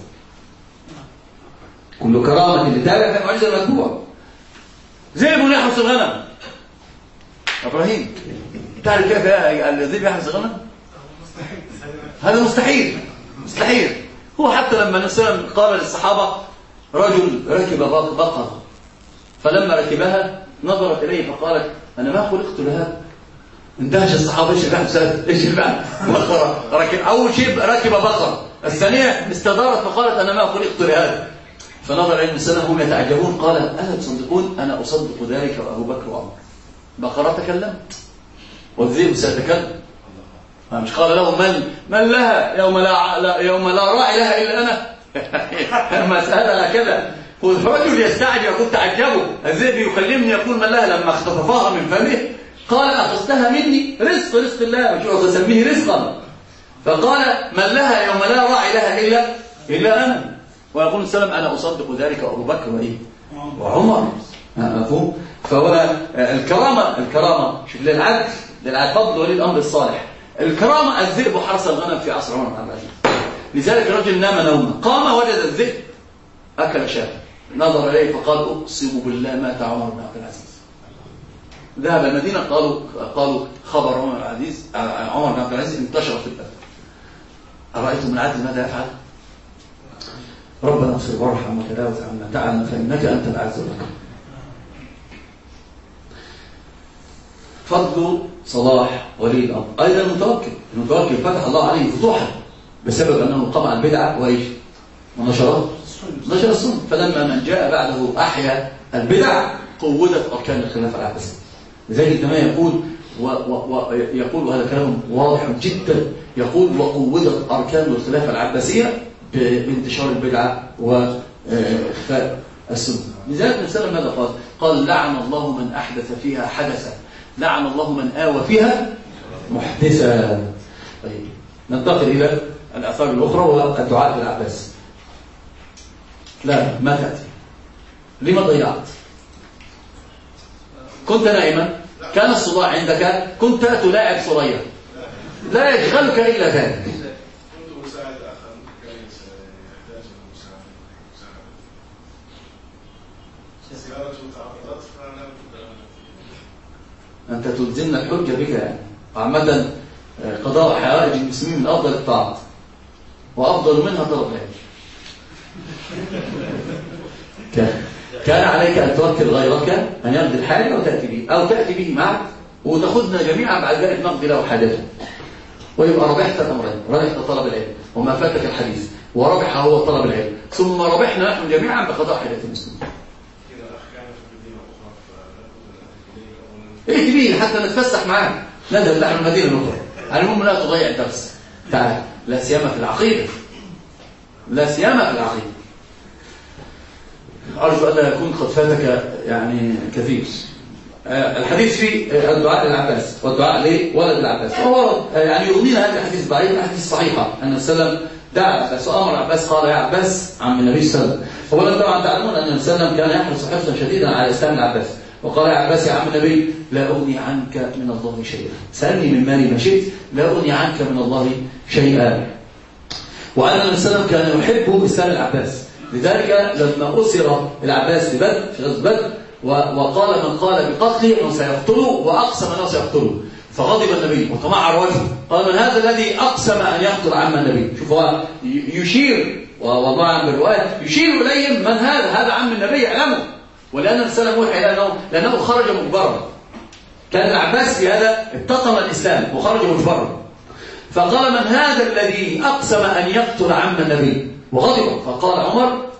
كل كرامة لتابع فهي معجزة المتبوع. ذئب يحرس الغنم. إبراهيم تعرف كيف الذئب يحرس الغنم؟ هذا مستحيل مستحيل. هو حتى لما النبي صلى الله عليه وسلم قال للصحابة رجل ركب بقرة، فلما ركبها نظرت إليه فقالت أنا ما خلقت لهذا. اندهش الصحابة، ايش اللي بعد ايش اللي بعد بقرة ركب. أول شيء ركب بقرة، الثانية استدارت فقالت أنا ما خلقت لهذا. فنظر إليه السنة هم يتعجبون، قال ألا تصدقون؟ أنا أصدق ذلك وأبو بكر وعمر. بقرة تكلمت والذئب سيتكلم. مش قال له من من لها يوم لا يوم لا راعي لها الا انا. المساله هكذا. والرجل يستعجب، يقول تعجبوا الذئب يكلمني يقول من لها، لما اختطفها من فمه قال اخذتها مني رزق رزق الله، مش تسميه رزقا. فقال من لها يوم لا راعي لها الا الا انا. ويقول السلام انا اصدق ذلك وابو بكر وايه وعمر. مفهوم؟ فهو الكرامه الكرامه شوف للعدل للعدل فضل ولي الامر الصالح. الكرامة الذئب حرس الغنم في عصر عمر بن عبد العزيز. لذلك رجل نام نوما، قام وجد الذئب أكل شاة، نظر إليه فقال أقسم بالله مات عمر بن عبد العزيز. ذهب المدينة قالوا قالوا خبر عمر بن عبد العزيز عمر بن عبد العزيز انتشر في البلد. أرأيتم العدل ماذا يفعل؟ ربنا اغفر وارحم وتجاوز عنا تعالى فإنك أنت العز والأكرم. فضل صلاح ولي الأمر. أيضا المتوكل، المتوكل فتح الله عليه فتوحا بسبب أنه قمع البدعة وإيش؟ ونشر نشر السنة. فلما من جاء بعده أحيا البدع قوّدت أركان الخلافة العباسية. لذلك كما يقول ويقول وهذا كلام واضح جدا، يقول وقوّدت أركان الخلافة العباسية بانتشار البدعة وإخفاء السنة. لذلك النبي صلى الله عليه وسلم ماذا قال؟ قال لعن الله من أحدث فيها حدثا، لعن الله من آوى فيها محدثا. طيب ننتقل إلى الآثار الأخرى والدعاء للعباس. لا ما تأتي. لما ضيعت؟ كنت نائما، كان الصداع عندك، كنت تلاعب ثريا، لا يشغلك إلا ذلك. كنت أساعد أخا كان يحتاج المساعدة، سيارته تعرضت فأنا أنت تلزمنا الحجة بك يعني. وعامة قضاء حوائج المسلمين من أفضل الطاعات وأفضل منها طلب العلم. كان عليك أن توكل غيرك أن يقضي الحاجة وتأتي به، أو تأتي به معك وتأخذنا جميعا بعد ذلك نقضي له حاجته، ويبقى ربحت الأمرين، ربحت طلب العلم وما فاتك الحديث، وربح هو طلب العلم، ثم ربحنا نحن جميعا بقضاء حاجة المسلمين. ائت به حتى نتفسح معاه، نذهب نحن المدينة الأخرى. المهم لا تضيع الدرس، تعال، لا سيما في العقيدة، لا سيما في العقيدة. أرجو أن لا يكون قد فاتك يعني كثير. الحديث في الدعاء للعباس والدعاء لولد العباس، وهو يعني يغنينا هذه الحديث الضعيف الحديث الصحيحة أن السلام دعا العباس وأمر العباس قال يا عباس عم النبي صلى الله عليه وسلم. أولا طبعا تعلمون أن السلام كان يحرص حرصا شديدا على إسلام العباس، وقال يا عباس يا عم النبي لا أغني عنك من الله شيئا، سألني من مالي ما شئت لا أغني عنك من الله شيئا. وأن النبي صلى الله عليه وسلم كان يحب إسلام العباس، لذلك لما أسر العباس في بدر في غزوة بدر وقال من قال بقتله أنه سيقتله وأقسم أنه سيقتله، فغضب النبي وتمعر وجهه، قال من هذا الذي أقسم أن يقتل عم النبي؟ شوف هو يشير، والله عن بالرواية يشير إليهم من هذا؟ هذا عم النبي اعلموا. ولأن السلام وحي لأنه, لأنه خرج مجبرا، كان العباس في هذا اتطم الإسلام وخرج مجبرا، فقال من هذا الذي أقسم أن يقتل عم النبي؟ وغضب، فقال عمر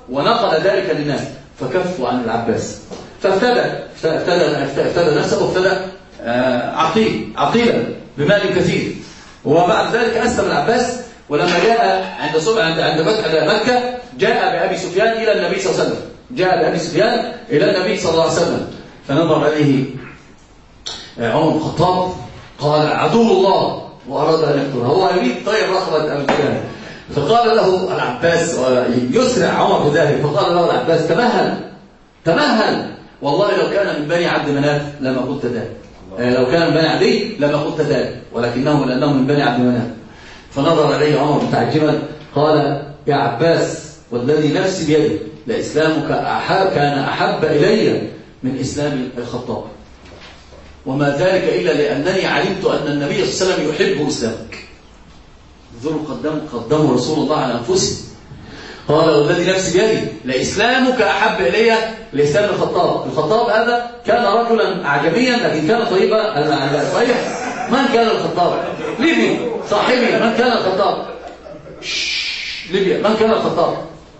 ونقل ذلك للناس فكفوا عن العباس، فافتدى افتدى افتدى نفسه وافتدى عقيل عقيلا بمال كثير. وبعد ذلك أسلم العباس، ولما جاء عند صبح عند عند مكة جاء بأبي سفيان إلى النبي صلى الله عليه وسلم، جاء بأبي سفيان إلى النبي صلى الله عليه وسلم، فنظر عليه عمر بن الخطاب قال عدو الله وأراد أن يقتله، هو يريد طير رقبة أبي سفيان. فقال له العباس يسرع عمر بذلك، فقال له العباس تمهل تمهل، والله لو كان من بني عبد مناف لما قلت ذلك، لو كان من بني عدي لما قلت ذلك، ولكنه لأنه من بني عبد مناف. فنظر عليه عمر متعجبا قال يا عباس والذي نفسي بيده لإسلامك أحب كان أحب إلي من إسلام الخطاب، وما ذلك إلا لأنني علمت أن النبي صلى الله عليه وسلم يحب إسلامك. انظروا قدموا قدموا رسول الله على أنفسهم. قال والذي نفسي بيده لإسلامك أحب إلي لإسلام الخطاب. الخطاب هذا كان رجلا أعجميا لكن كان طيبا صحيح. من كان الخطاب؟ ليبيا صاحبي. من كان الخطاب؟ ليبيا. من كان الخطاب؟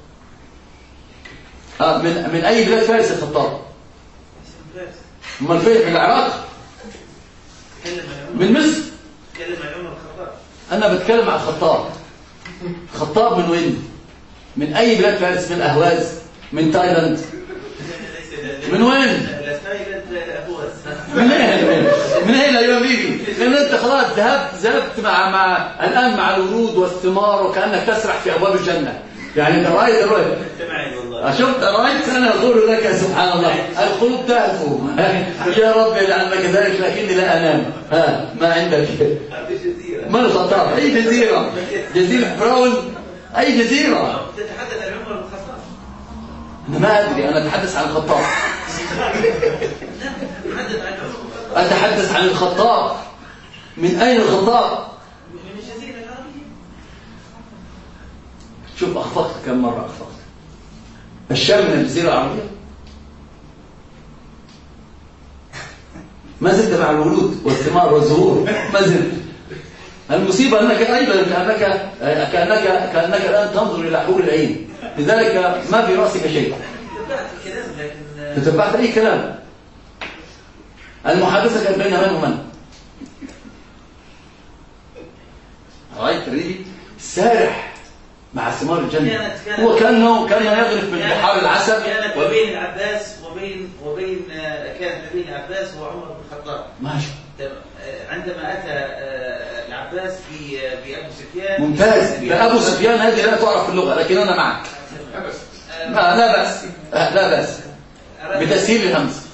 آه من من أي بلاد فارس الخطاب؟ من فين؟ من العراق؟ من مصر؟ أنا بتكلم عن الخطاب. خطاب من وين؟ من أي بلاد فارس؟ من أهواز؟ من تايلاند؟ من وين؟ من ايه؟ من ايه يا حبيبي؟ لأن أنت خلاص ذهبت ذهبت مع مع الآن مع الورود والثمار وكأنك تسرح في أبواب الجنة. يعني أنت رأيت رأيت شفت رأيت أنا أقول لك سبحان الله القلوب تهفو يا رب يجعلنا كذلك لكني لا أنام. ها ما عندك؟ ما الخطاب؟ أي جزيرة؟ جزيرة براون؟ أي جزيرة؟ تتحدث عن عمر بن الخطاب. أنا ما أدري، أنا أتحدث عن الخطاب. أتحدث عن الخطاب. من أين الخطاب؟ من الجزيرة العربية. شوف أخفقت كم مرة أخفقت. الشام من الجزيرة العربية. ما زلت مع الولود والثمار والزهور، ما زلت. المصيبة أنك أيضا كأنك كأنك كأنك الآن تنظر إلى حور العين، لذلك ما في رأسك شيء. تتبعت أي كلام. المحادثة كانت بين من ومن؟ رأيت ريدي سارح مع ثمار الجنة. هو كأنه كان يغرف من بحار العسل. كانت وبين العباس وبين وبين كانت بين العباس وعمر بن الخطاب. ماشي. عندما أتى العباس بأبو سفيان. ممتاز. بأبو سفيان هذه لا تعرف في اللغة لكن أنا معك. لا لا بأس لا بأس بتسهيل الهمز.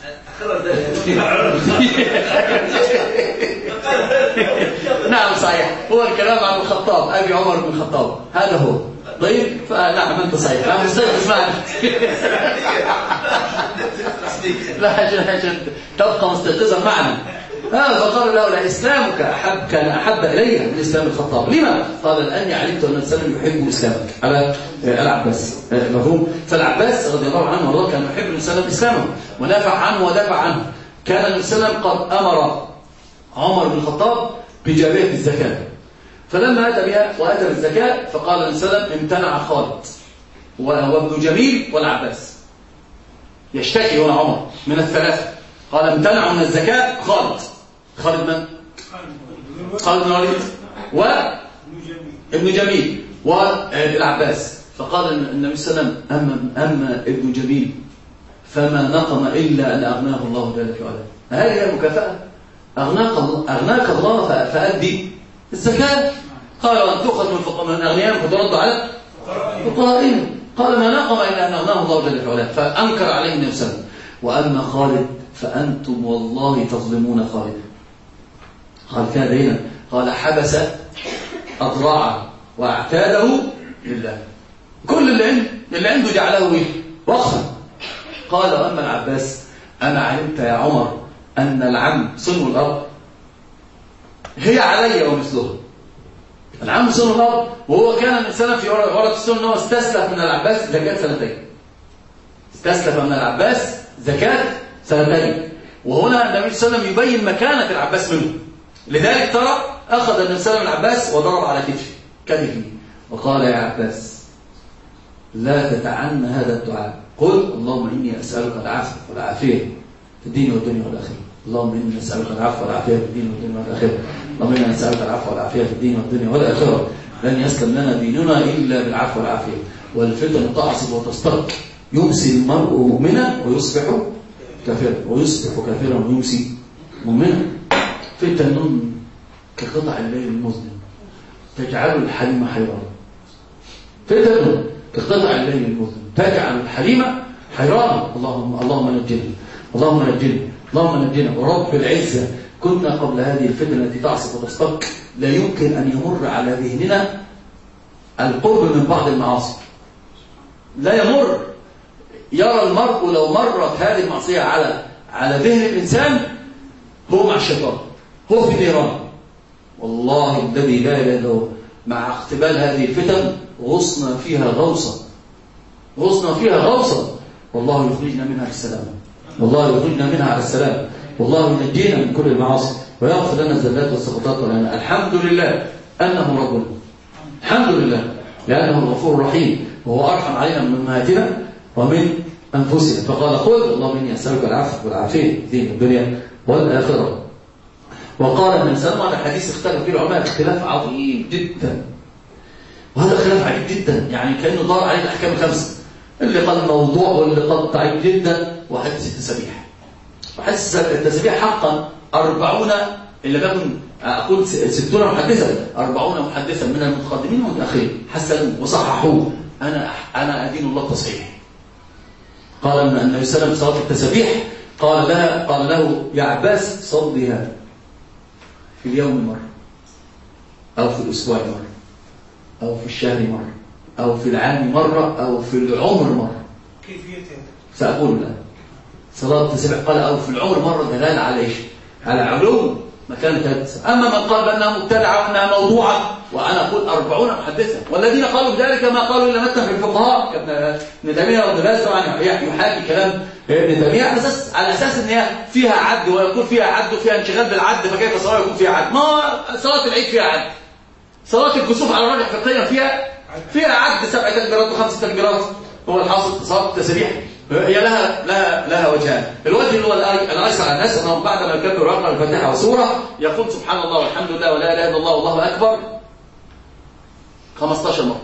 نعم صحيح، هو الكلام عن الخطاب أبي عمر بن الخطاب هذا هو. طيب فنعم أنت صحيح. أنا مستيقظ معك. لا عشان تبقى مستيقظا معنا. هذا فقال له لا إسلامك أحب كان أحب إلي من إسلام الخطاب. لما؟ قال لأني علمت أن السلام يحب إسلامك على العباس. مفهوم؟ فالعباس رضي الله عنه والله كان يحب الإسلام إسلامه ونافع عنه ودافع عنه. كان الإسلام قد أمر عمر بن الخطاب بجارية الزكاة، فلما أتى بها وأتى بالزكاة فقال الإسلام امتنع خالد وابن جميل والعباس. يشتكي هنا عمر من الثلاثة، قال امتنعوا من الزكاة خالد. خالد من؟ خالد بن الوليد وابن جميل والعباس. فقال النبي صلى الله عليه وسلم أما, أما ابن جميل فما نقم إلا أن أغناه الله جل في علاه. هذه هي المكافأة. أغناك الله, أغناك الله فأدي الزكاة. قال أن تؤخذ من من أغنيائهم فترد على فقرائهم. قال ما نقم إلا أن أغناه الله جل في علاه، فأنكر عليه النبي صلى الله عليه وسلم. وأما خالد فأنتم والله تظلمون خالد. قال كان دينا. قال حبس أضراعه واعتاده لله. كل اللي عنده اللي عنده جعله إيه؟ وقفا. قال وأما العباس أنا علمت يا عمر أن العم صنو الأرض هي علي ومثلها. العم صنو الأرض، وهو كان الإنسان في ورد السنة أنه استسلف من العباس زكاة سنتين. استسلف من العباس زكاة سنتين. وهنا النبي صلى الله عليه وسلم يبين مكانة العباس منه. لذلك ترى أخذ النبي صلى الله عليه وسلم العباس وضرب على كتفه كتفه وقال يا عباس لا تتعنى هذا الدعاء. قل اللهم إني أسألك العفو والعافية في الدين والدنيا والآخرة. اللهم إني أسألك العفو والعافية في الدين والدنيا والآخرة. اللهم إني أسألك العفو والعافية في الدين والدنيا والآخرة. لن يسلم لنا ديننا إلا بالعفو والعافية. والفتن تعصب وتسترق، يمسي المرء مؤمنا ويصبح كافرا، ويصبح كافرا ويمسي مؤمنا. فتن كقطع الليل المظلم تجعل الحليم حيران. فتن كقطع الليل المظلم تجعل الحليم حيران. اللهم اللهم نجنا، اللهم نجنا، اللهم نجنا. ورب العزة كنا قبل هذه الفتنة التي تعصف وتسترق لا يمكن أن يمر على ذهننا القرب من بعض المعاصي، لا يمر. يرى المرء لو مرت هذه المعصية على على ذهن الإنسان هو مع الشيطان، هو في نيران. والله الذي لا إله إلا هو مع اختبال هذه الفتن غصنا فيها غوصا، غصنا فيها غوصا. والله يخرجنا منها بالسلام، والله يخرجنا منها على السلام، والله ينجينا من كل المعاصي ويغفر لنا الزلات والسقطات والعناء. الحمد لله أنه ربنا، الحمد لله لأنه الغفور الرحيم، وهو أرحم علينا من أمهاتنا ومن أنفسنا. فقال قل اللهم إني أسألك العفو والعافية في دين الدنيا والآخرة. وقال النبي صلى الله عليه وسلم على حديث اختلف فيه العلماء اختلاف عظيم جدا، وهذا خلاف عجيب جدا، يعني كأنه دار عليه الأحكام الخمسة، اللي قال موضوع واللي قال ضعيف جدا. وحديث التسبيح، وحديث التسبيح حقا أربعون إلا بكن أقول ستون محدثا، أربعون محدثا من المتقدمين والمتأخرين حسنوا وصححوه. أنا أنا أدين الله التصحيح. قال النبي صلى الله عليه وسلم صلاة التسبيح قال لها قال له يا عباس صلها في اليوم مرة، أو في الأسبوع مرة، أو في الشهر مرة، أو في العام مرة، أو في العمر مرة. كيفيتها سأقول الآن. صلاة التسبيح قال أو في العمر مرة دلالة على إيش؟ على علو مكانة. أما من قال بأنها مبتدعة وأنها موضوعة، وأنا أقول أربعون محدثا، والذين قالوا بذلك ما قالوا إلا متى في الفقهاء ابن تيمية وابن باز طبعا يحاكي كلام ابن تيمية على أساس على أساس إن هي فيها عد، ويكون فيها عد وفيها انشغال بالعد، فكيف صلاة يكون فيها عد؟ ما صلاة العيد فيها عد، صلاة الكسوف على الراجح فقهيا فيها فيها عد، سبع تكبيرات وخمس تكبيرات. هو الحاصل صلاة التسبيح هي لها لها لها وجهان. الوجه اللي هو الايسر على الناس انه بعد ما يكبر ويقرا الفاتحه وسوره يقول سبحان الله والحمد لله ولا اله الا الله والله اكبر خمستاشر مره.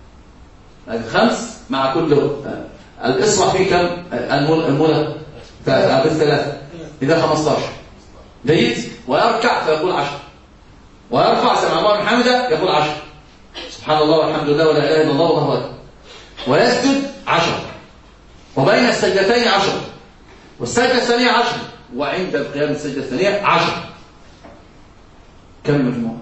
الخمس مع كل الاصبع فيه كم المولى بالثلاثه اذا خمستاشر جيد. ويركع فيقول عشر، ويرفع سمع الله من حمده يقول عشر، سبحان الله والحمد لله ولا اله الا الله والله اكبر. ويسجد عشر، وبين السجدتين عشر، والسجدة الثانية عشر، وعند القيام السجدة الثانية عشر. كم المجموع؟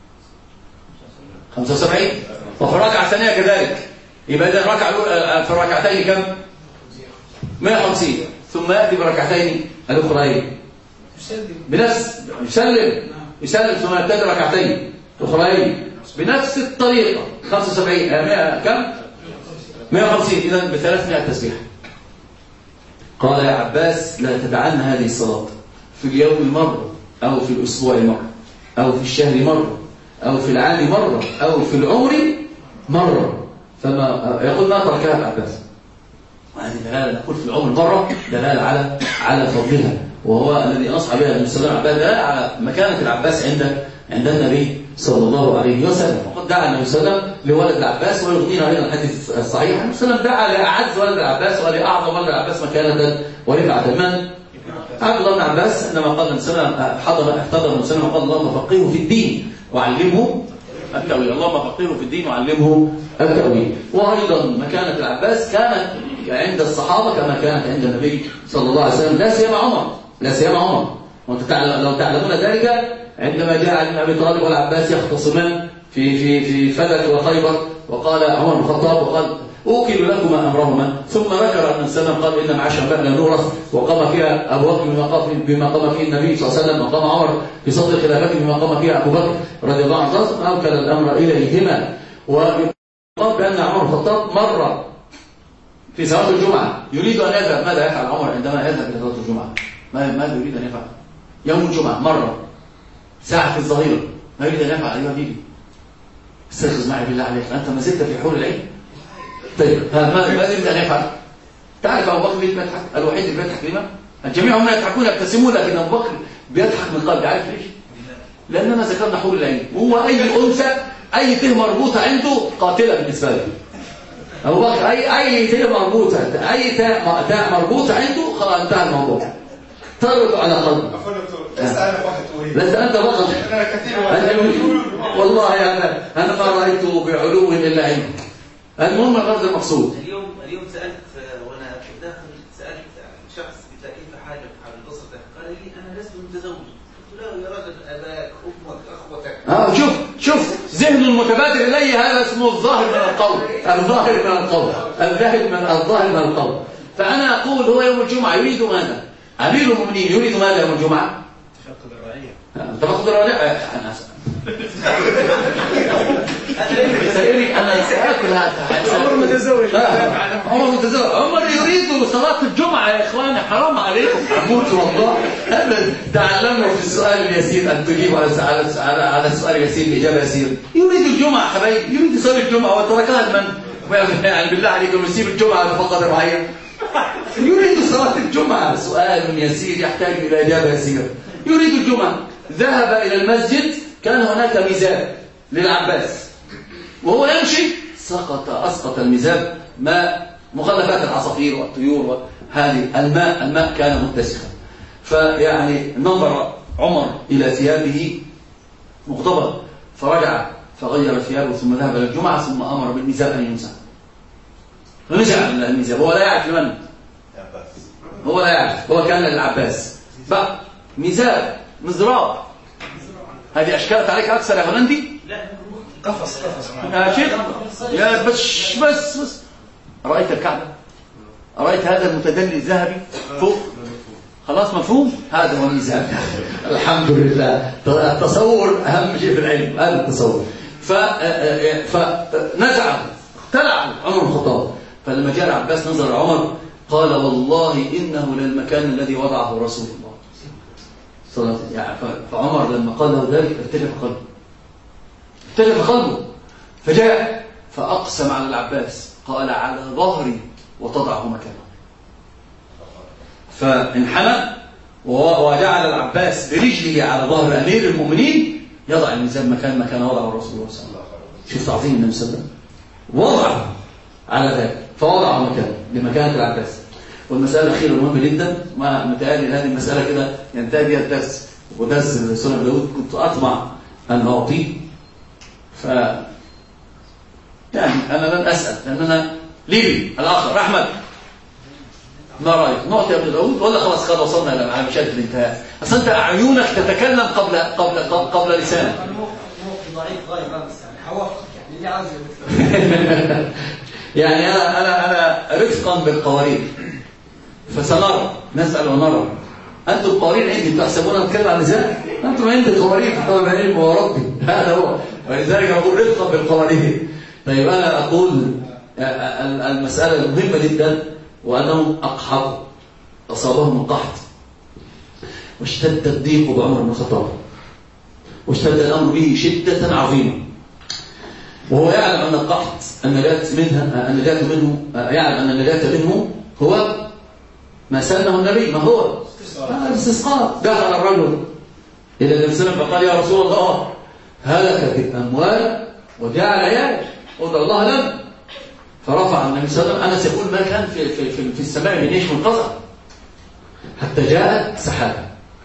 خمسة وسبعين. وفي الركعة الثانية كذلك. يبقى إذا الركعة في الركعتين كم؟ مئة وخمسين. ثم يأتي بركعتين الأخرين بنفس يسلم يسلم ثم يبتدي ركعتين أخرين بنفس الطريقة. خمسة وسبعين مئة كم؟ مئة وخمسين. إذا بثلاثمائة تسبيح. قال يا عباس لا تدعن هذه الصلاة في اليوم مرة، أو في الأسبوع مرة، أو في الشهر مرة، أو في العام مرة، أو في العمر مرة. فما يقول ما تركها العباس، وهذه دلالة نقول في العمر مرة دلالة على على فضلها، وهو الذي نصح بها النبي صلى الله عليه وسلم دلالة على مكانة العباس عند عند النبي صلى الله عليه وسلم. وقد دعا النبي صلى الله عليه وسلم لولد العباس، ويغنينا علينا الحديث الصحيح. النبي صلى الله عليه وسلم دعا لأعز ولد العباس ولأعظم ولد العباس مكانة ورفعة. من؟ عبد الله بن عباس. انما قال النبي صلى الله عليه وسلم حضر احتضر النبي صلى الله عليه وسلم وقال اللهم فقهه في الدين وعلمه التأويل، اللهم فقهه في الدين وعلمه التأويل. وأيضا مكانة العباس كانت عند الصحابة كما كانت عند النبي صلى الله عليه وسلم، لا سيما عمر، لا سيما عمر. وانتم لو تعلمون ذلك عندما جاء علي بن ابي طالب والعباس يختصمان في في في فدك وخيبر، وقال عمر بن الخطاب وقال اوكل لكما امرهما، ثم ذكر ان سلم قال ان معاشر لا نورث، وقام فيها ابو بكر بما قام بما قام فيه النبي صلى الله عليه وسلم، وقام عمر في صدر خلافته بما قام فيها ابو بكر رضي الله عنه، اوكل الامر اليهما. وقال بان عمر بن الخطاب مر في صلاه الجمعه يريد ان يذهب. ماذا يفعل عمر عندما يذهب الى صلاه الجمعه؟ ماذا يريد ان يفعل؟ يوم الجمعه مره ساعة الظهيرة ما يريد أن يفعل. أيها حبيبي استيقظ معي بالله عليك، أنت ما زلت في حول العين، طيب ماذا يريد أن يفعل؟ تعرف أبو بكر ليه بيضحك؟ الوحيد اللي بيضحك لما؟ الجميع هم يضحكون يبتسمون، لكن أبو بكر بيضحك من قلبه. عارف ليش؟ لأننا ذكرنا حور العين، وهو أي أنثى أي ته مربوطة عنده قاتلة بالنسبة له. أبو بكر أي أي ته مربوطة أي تاء مربوطة عنده خلاص انتهى الموضوع. تربط على قلبه. لست أنا فقط أريد. لست أنت فقط. أنا كثير. والله أنا أنا ما رأيته بعلو إلا عنده. المهم الغرض المقصود. اليوم اليوم سألت وأنا داخل سألت شخص بتأكيد حاجة عن قصته، قال لي أنا لست متزوج. قلت له يا رجل أباك أمك أخوتك. آه شوف شوف ذهن المتبادر إليه هذا اسمه الظاهر من القول، الظاهر من القول، الذاهب من الظاهر من القول. فأنا أقول هو يوم الجمعة يريد ماذا؟ أمير المؤمنين يريد ماذا يوم الجمعة؟ تفقد الرعية. تفقد الرعية. أنا سأريد أنا سأكل هذا. عمر متزوج. عمر متزوج. عمر يريد صلاة الجمعة يا إخواني، حرام عليكم. أموت والله. هذا تعلمنا في السؤال اليسير أن تجيب على على على السؤال اليسير بإجابة يسير. يريد الجمعة حبايبي، يريد يصلي الجمعة وتركها من؟ يعني بالله عليكم يسيب الجمعة وتفقد الرعية. يريد صلاة الجمعة. سؤال يسير يحتاج إلى إجابة يسيرة. يريد الجمعة. ذهب إلى المسجد، كان هناك ميزاب للعباس، وهو يمشي سقط أسقط الميزاب ماء مخلفات العصافير والطيور وهذه الماء الماء كان متسخا. فيعني نظر عمر إلى ثيابه مغضبا فرجع فغير ثيابه ثم ذهب إلى الجمعة ثم أمر بالميزاب أن يمسح. فنزع الميزاب. هو لا يعرف لمن؟ هو لا يعرف. هو كان للعباس. بقى ميزاب مزراب. هذه أشكالت عليك أكثر يا هولندي؟ لا قفص قفص يا شيخ يا بس بس بس رأيت الكعبة؟ رأيت هذا المتدلي الذهبي فوق؟ خلاص مفهوم؟ هذا هو الميزان. الحمد لله. التصور أهم شيء في العلم، هذا التصور. فنزعه اقتلعه عمر بن الخطاب. فلما جاء العباس نظر عمر قال والله إنه للمكان الذي وضعه رسول الله صلاة. يعني فعمر لما قال له ذلك ارتجف قلبه ارتجف قلبه فجاء فأقسم على العباس قال على ظهري وتضعه مكانه. فانحنى وجعل العباس برجله على ظهر أمير المؤمنين يضع الميزان مكان مكان وضعه الرسول صلى الله عليه وسلم. شوف تعظيم النبي صلى الله عليه وسلم. وضعه على ذلك فوضعه مكانه لمكانة العباس. والمسألة الأخيرة مهمة جدا، ما متهيألي هذه المسألة كده ينتهي بها الدرس، ودرس سنة داود كنت أطمع أن أعطيه. ف يعني أنا لن أسأل لأن أنا ليبي الآخر أحمد ما رأيك؟ نعطي أبو داود ولا خلاص قد وصلنا إلى مشاهد الانتهاء؟ أصل أنت أعينك تتكلم قبل قبل قبل لسانك. ضعيف غاية خالص يعني حوافق يعني اللي عاوز يعني أنا أنا أنا رفقا بالقوارير فسنرى نسأل ونرى. أنتم القوارير عندي تحسبون نتكلم عن نزاع، أنتم عندي القوارير طبعا العلم وربي هذا هو، ولذلك أقول رفقا بالقوارير. طيب أنا أقول المسألة المهمة جدا وأنهم أقحطوا أصابهم القحط واشتد الضيق بعمر بن الخطاب واشتد الأمر به شدة عظيمة، وهو يعلم أن القحط النجاة منها النجاة منه يعلم أن النجاة منه هو ما سأله النبي ما هو الاستسقاء. دخل الرجل إلى النبي صلى الله عليه وسلم فقال يا رسول الله هلكت الأموال وجاء العيال قل الله لم. فرفع النبي صلى الله عليه وسلم أنس يقول ما كان في, في, في, في السماء من ايش منقطع حتى جاءت سحابة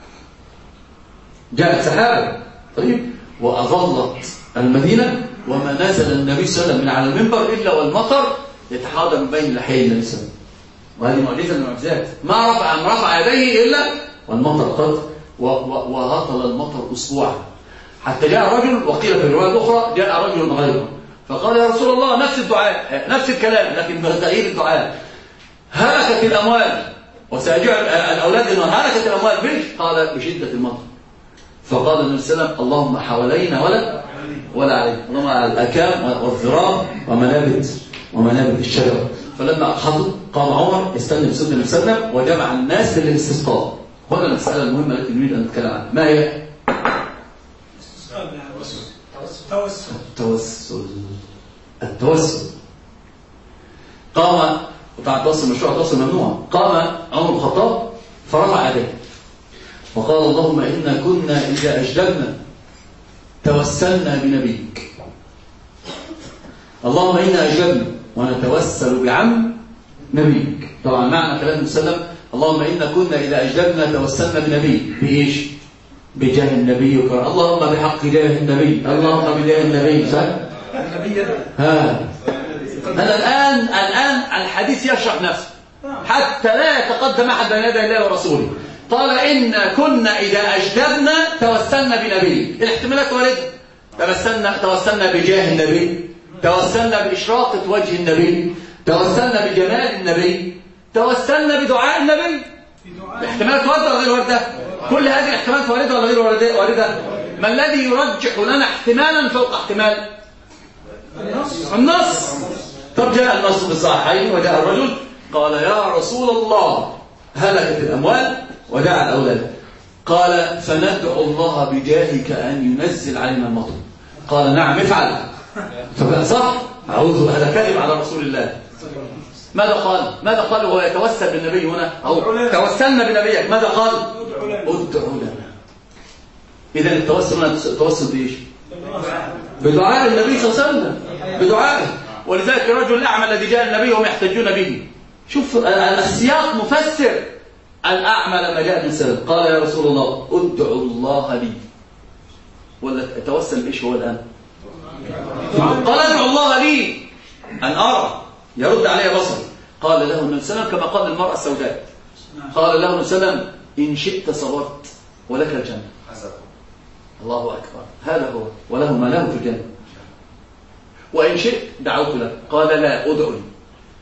جاءت سحابة طيب وأظلت المدينة وما نزل النبي صلى الله عليه وسلم من على المنبر إلا والمطر يتحاضر من بين لحيي النبي صلى الله عليه وسلم. وهذه معجزة من المعجزات ما رفع ما رفع يديه إلا والمطر قد وهطل المطر أسبوعا حتى جاء رجل وقيل في الرواية الأخرى جاء رجل غيره فقال يا رسول الله نفس الدعاء نفس الكلام لكن بتغيير الدعاء هلكت الأموال وسيجعل الأولاد إنه هلكت الأموال بش قال بشدة المطر فقال النبي صلى الله عليه وسلم اللهم حوالينا ولا ولا علينا اللهم على الأكام والذراب ومنابت ومنابت الشجر. فلما أقحطوا قام عمر استلم سنة النبي صلى الله عليه وسلم وجمع الناس للاستسقاء. هنا المسألة المهمة التي نريد أن نتكلم عنها ما هي؟ التوسل التوسل التوسل قام وطبعا التوسل مشروع، التوسل ممنوع. قام عمر بن الخطاب فرفع يديه وقال اللهم إنا كنا إذا أجدبنا توسلنا بنبيك. اللهم إنا أجدبنا ونتوسل بعم نبيك. طبعا معنى كلام النبي صلى الله عليه وسلم اللهم إنا كنا إذا أجدبنا توسلنا بنبيك بإيش؟ بجاه النبي وكرم. اللهم بحق جاه النبي، اللهم بجاه النبي. صح؟ ها أنا الآن الآن الحديث يشرح نفسه حتى لا يتقدم أحد بين يدي الله ورسوله. قال إن كنا إذا أجدبنا توسلنا بنبي. الاحتمالات واردة. توسلنا توسلنا بجاه النبي، توسلنا بإشراقة وجه النبي، توسلنا بجمال النبي، توسلنا بدعاء النبي. الاحتمالات واردة ولا غير واردة؟ كل هذه الاحتمالات واردة ولا غير واردة؟ ما الذي يرجح لنا احتمالا فوق احتمال؟ النص. النص. طب جاء النص بالصحيحين وجاء الرجل قال يا رسول الله هلكت الأموال ودعا الأولاد. قال فندعو الله بجاهك أن ينزل علينا المطر. قال نعم افعل. فبقى صح. أعوذ هذا كذب على رسول الله. ماذا قال؟ ماذا قال وهو يتوسل بالنبي هنا؟ أو توسلنا بنبيك. ماذا قال؟ ادعو لنا. إذا التوسل هنا التوسل بإيش؟ بدعاء النبي صلى الله عليه وسلم، بدعائه. ولذلك الرجل الأعمى الذي جاء النبي وهم يحتجون به، شوف السياق مفسر. الأعمى لما جاء النبي صلى الله عليه وسلم قال يا رسول الله ادعو الله لي. ولا توسل بإيش هو الآن؟ قال ادعو الله لي أن أرى يرد علي بصري. قال له النبي صلى الله عليه وسلم كما قال المرأة السوداء، قال له النبي صلى الله عليه وسلم إن شئت صبرت ولك الجنة. الله أكبر. هذا هو وله ما له في الجنة. وإن شئت دعوت لك. قال لا ادعو لي.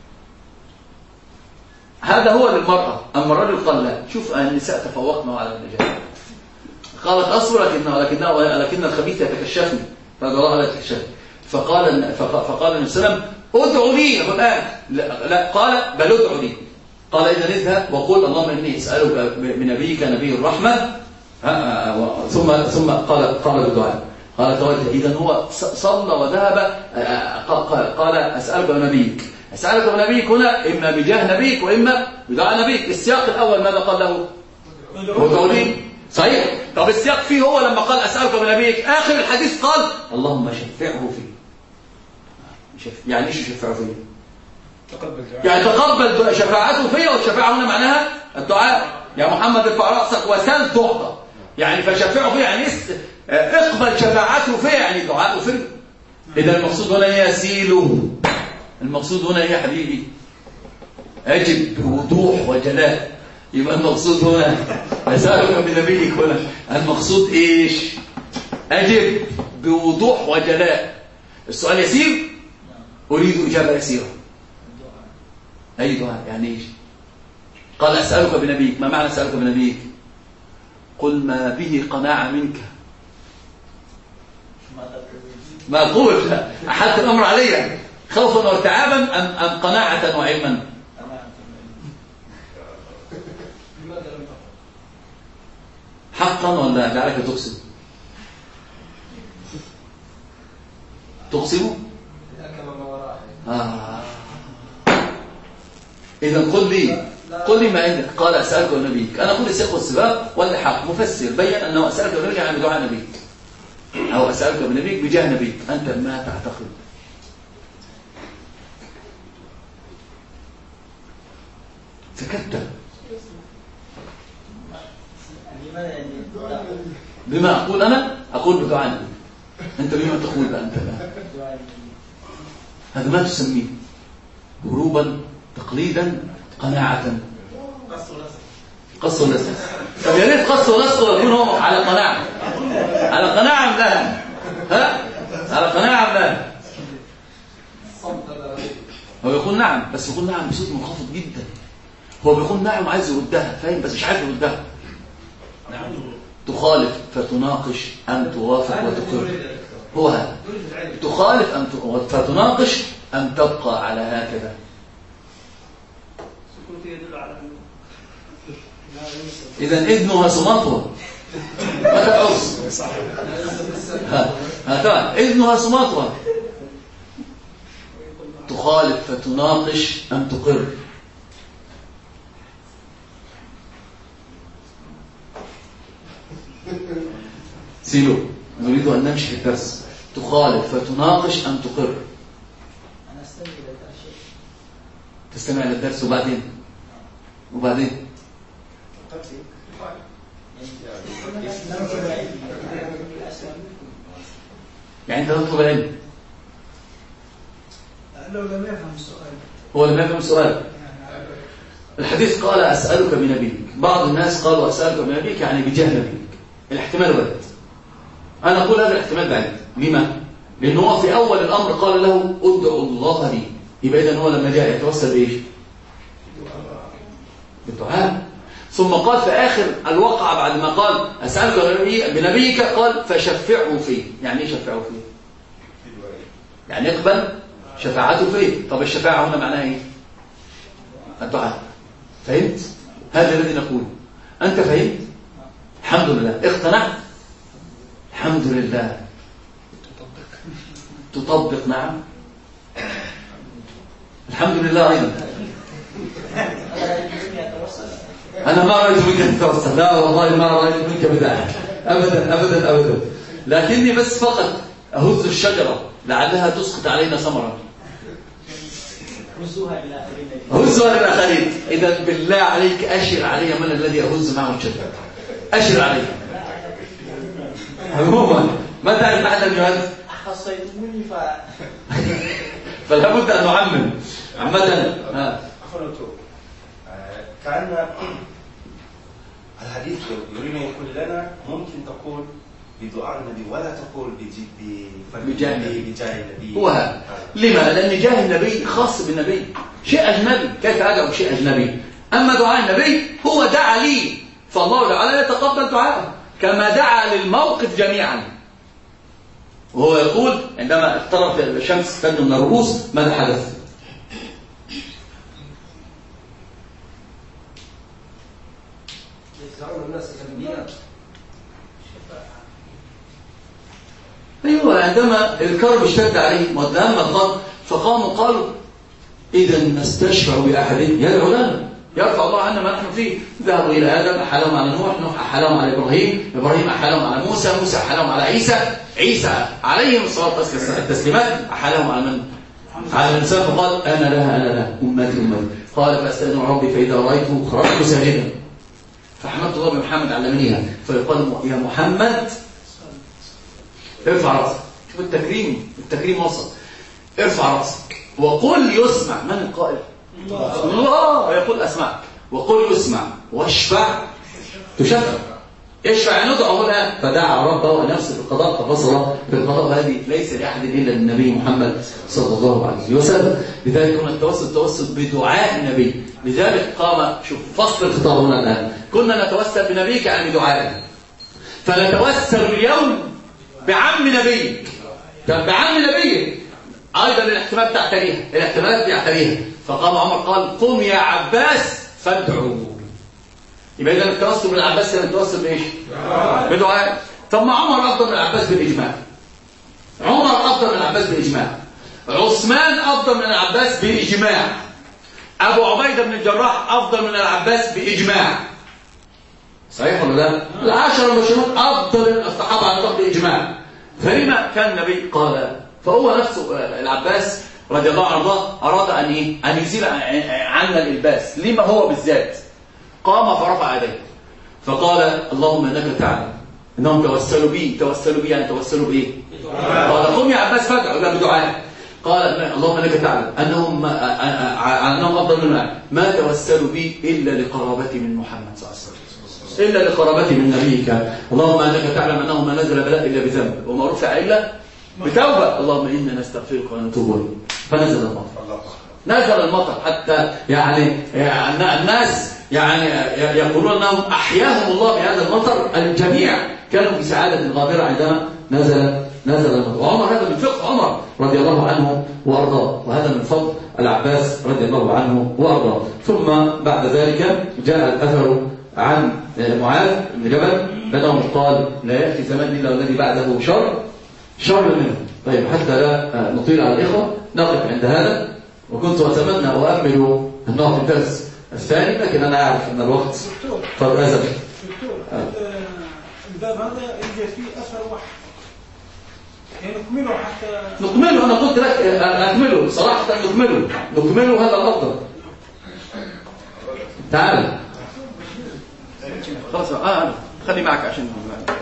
هذا هو للمرأة. أما الرجل قال لا. شوف النساء تفوقنا على الرجال. قالت أصبر لكنه لكنه لكن الخبيث يتكشفني فهذا الله لا يتكشفني. فقال فقال النبي صلى الله عليه وسلم ادعو لي. الآن لا, لا قال بل ادعو لي. قال إذا اذهب وقل اللهم إني أسألك بنبيك نبي الرحمة. ثم ثم قال قال الدعاء. قال توجه. إذا هو صلى وذهب. قال أسألك بنبيك. أسألك بنبيك هنا إما بجاه نبيك وإما بدعاء نبيك. السياق الأول ماذا قال له؟ ادعو لي. صحيح. طب السياق فيه هو لما قال أسألك بنبيك آخر الحديث قال اللهم شفعه فيه. يعني ايش شفعه فيه؟ يعني تقبل شفاعته فيه. والشفاعة هنا معناها الدعاء. يا محمد ارفع رأسك وسل تعطى. يعني فشفعه فيه يعني اقبل شفاعته فيه يعني دعاءه فيه. إذا المقصود هنا هي سيله. المقصود هنا هي حبيبي أجب بوضوح وجلاء. يبقى المقصود هنا أسألك بنبيك هنا المقصود إيش؟ أجب بوضوح وجلاء. السؤال يسير أريد إجابة يسيرة. أي دعاء يعني إيش؟ قال أسألك بنبيك. ما معنى أسألك بنبيك؟ قل ما به قناعة منك. ما أقول أحدت الأمر علي خوفا وارتعابا أم, أم قناعة وعلما؟ حقا ولا لعلك تقسم؟ تقسمه؟ آه. إذا قل لي قل لي ما عندك. قال أسألك بنبيك. أنا أقول السياق والسباق ولا حق مفسر بين أنه أسألك بنبيك يعني بدعاء نبيك أو أسألك بنبيك بجاه نبيك. أنت ما تعتقد؟ سكت. بما أقول أنا أقول بدعاء نبيك. أنت بما تقول بقى أنت بقى. هذا ما تسميه هروبا تقليدا قناعة. قص ولصق. طب يا ريت قص ولصق يكون هو على قناعة. على قناعة لا. ها؟ على قناعة لا. هو يقول نعم بس يقول نعم بصوت منخفض جدا. هو بيقول نعم عايز يردها فاهم بس مش عارف يردها. تخالف فتناقش أم توافق وتقر. هو هذا. تخالف أم فتناقش أم تبقى على هكذا. إذا إذنها سمطوة ما تقص. ها ها طبعا إذنها سمطوة. تخالف فتناقش أم تقر؟ سيلو، نريد أن نمشي في الدرس. تخالف فتناقش أم تقر؟ أنا أستمع إلى الدرس. تستمع إلى الدرس وبعدين وبعدين يعني أنت تطلب العلم. لو لم يفهم السؤال هو لم يفهم السؤال. الحديث قال أسألك بنبيك، بعض الناس قالوا أسألك بنبيك يعني بجاه نبيك. الاحتمال وارد، أنا أقول هذا الاحتمال بعيد. لما؟ لأنه هو في أول الأمر قال له ادعو الله لي، يبقى إذن هو لما جاء يتوسل بإيش؟ بالدعاء. ثم قال في آخر الوقعة بعد ما قال أسألك بنبيك قال فشفعه فيه. يعني إيه شفعه فيه؟ يعني اقبل شفاعته فيه. طب الشفاعة هنا معناها إيه؟ الدعاء. فهمت؟ هذا الذي نقول. أنت فهمت؟ الحمد لله. اقتنعت؟ الحمد لله. تطبق؟ نعم. الحمد لله أيضا. أنا ما رأيت منك أن تتوسل، لا والله ما رأيت منك بذلك أبدا أبدا أبدا، لكني بس فقط أهز الشجرة لعلها تسقط علينا ثمرا. هزوها إلى آخرين. هزوها إلى آخرين. إذا بالله عليك أشر علي من الذي أهز معه الشجرة. أشر علي. عموما ما تعرف أحد أن يهز؟ خصيتموني ف فلا بد أن نعمم عامة. عفوا دكتور، كأن الحديث يريد أن يقول لنا ممكن تقول بدعاء النبي ولا تقول بجاه النبي. هو هذا. لما؟ لأن جاه النبي خاص بالنبي، شيء أجنبي. كيف أدعو شيء أجنبي؟ أما دعاء النبي هو دعا لي، فالله تعالى يتقبل دعاءه كما دعا للموقف جميعا. وهو يقول عندما اقتربت الشمس تدنو من الرؤوس ماذا حدث؟ أيوة، عندما الكرب اشتد عليه والهم الغم فقاموا قالوا إذا نستشفع بأحد يدعو لنا يرفع الله عنا ما نحن فيه. ذهبوا إلى آدم أحالهم على نوح، نوح أحالهم على إبراهيم، إبراهيم أحالهم على موسى، موسى أحالهم على عيسى، عيسى عليهم الصلاة والتسليمات أحالهم على من؟ على الإنسان. فقال أنا لها أنا لها أمتي أمتي. قال فأستأذن ربي فإذا رأيته خرجت ساجدا فحمدت الله بمحمد علمنيها. فيقال يا محمد ارفع رأسك. شوف التكريم، التكريم وصل. ارفع رأسك وقل يسمع. من القائل؟ الله. الله يقول أسمعك. وقل يسمع واشفع تشفع. اشفع يعني ندعو الآن. فدعا ربه أن يفصل القضاء ففصل بالقضاء. هذه ليس لأحد إلا النبي محمد صلى الله عليه وسلم. لذلك كنا التوسل توسل بدعاء النبي. لذلك قام شوف فصل الخطاب هنا الآن. كنا نتوسل بنبيك عن دعائه، فنتوسل اليوم بعم نبيك. بعم نبيك أيضا الاحتمال تعتريها، الاحتمالات تعتريها. فقام عمر قال قم يا عباس فادعوا. يبقى إذا التوسل بالعباس كان التوسل بإيش؟ بدعاء. طب ما عمر أفضل من العباس بالإجماع. عمر أفضل من العباس بالإجماع. عثمان أفضل من العباس بالإجماع. أبو عبيدة بن الجراح أفضل من العباس بإجماع. صحيح ولا لا؟ العشرة المبشرون أفضل الصحابة على طرق الإجماع. فلما كان النبي قال؟ فهو نفسه العباس رضي الله عنه أراد أن إيه؟ أن يزيل عنا الإلباس. لما هو بالذات؟ قام فرفع يديه فقال اللهم إنك تعلم إنهم توسلوا بي. توسلوا بي يعني توسلوا بإيه؟ قال قم يا عباس فادعوا لا بدعاء. قال اللهم إنك تعلم أنهم أنهم أفضل منا ما توسلوا بي إلا لقرابتي من محمد صلى الله عليه وسلم، إلا لقرابتي من نبيك. اللهم أنك تعلم أنه ما نزل بلاء إلا بذنب وما رفع إلا بتوبة. اللهم إنا نستغفرك ونتوب إليك. فنزل المطر. نزل المطر حتى يعني, يعني الناس يعني يقولون أنهم أحياهم الله بهذا المطر. الجميع كانوا في سعادة غامرة عندما نزل نزل المطر. وعمر هذا من فقه عمر رضي الله عنه وأرضاه، وهذا من فضل العباس رضي الله عنه وأرضاه. ثم بعد ذلك جاء الأثر عن معاذ بن جبل بأنه قال لا يأتي زمان إلا والذي بعده شر شر منه. طيب حتى لا نطيل على الإخوة نقف عند هذا وكنت أتمنى وأأمل أنه في الدرس الثاني، لكن أنا أعرف أن الوقت قد أزف. دكتور الباب هذا يوجد فيه أثر واحد، يعني نكمله حتى نكمله. أنا قلت لك أكمله صراحة، نكمله نكمله هذا الأفضل. تعال خلاص آه خلي معك عشان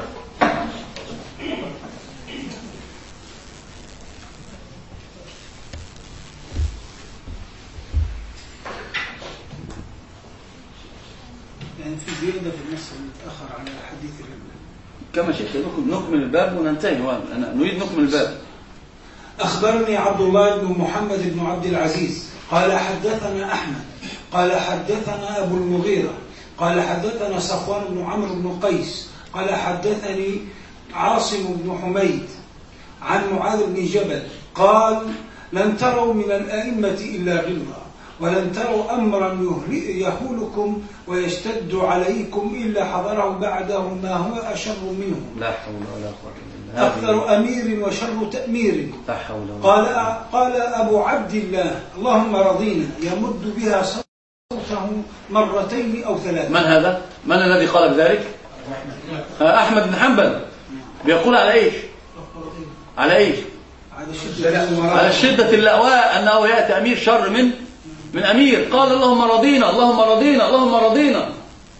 يعني في زيادة في النص المتأخر على حديث كما شئت. نكمل الباب وننتهي. أنا نريد نكمل الباب. أخبرني عبد الله بن محمد بن عبد العزيز قال حدثنا أحمد قال حدثنا أبو المغيرة قال حدثنا صفوان بن عمرو بن قيس قال حدثني عاصم بن حميد عن معاذ بن جبل قال لن تروا من الأئمة إلا غلظة، ولن تروا أمرا يهولكم ويشتد عليكم إلا حضره بعده ما هو أشر منه. لا حول ولا قوة إلا بالله. أكثر أمير وشر تأمير. لا حول ولا قال قال أبو عبد الله اللهم رضينا يمد بها صوته مرتين أو ثلاثة. من هذا؟ من الذي قال بذلك؟ أحمد بن حنبل. بيقول على إيش؟ على إيش؟ على الشدة اللأواء أنه يأتي أمير شر من من أمير. قال اللهم رضينا اللهم رضينا اللهم رضينا.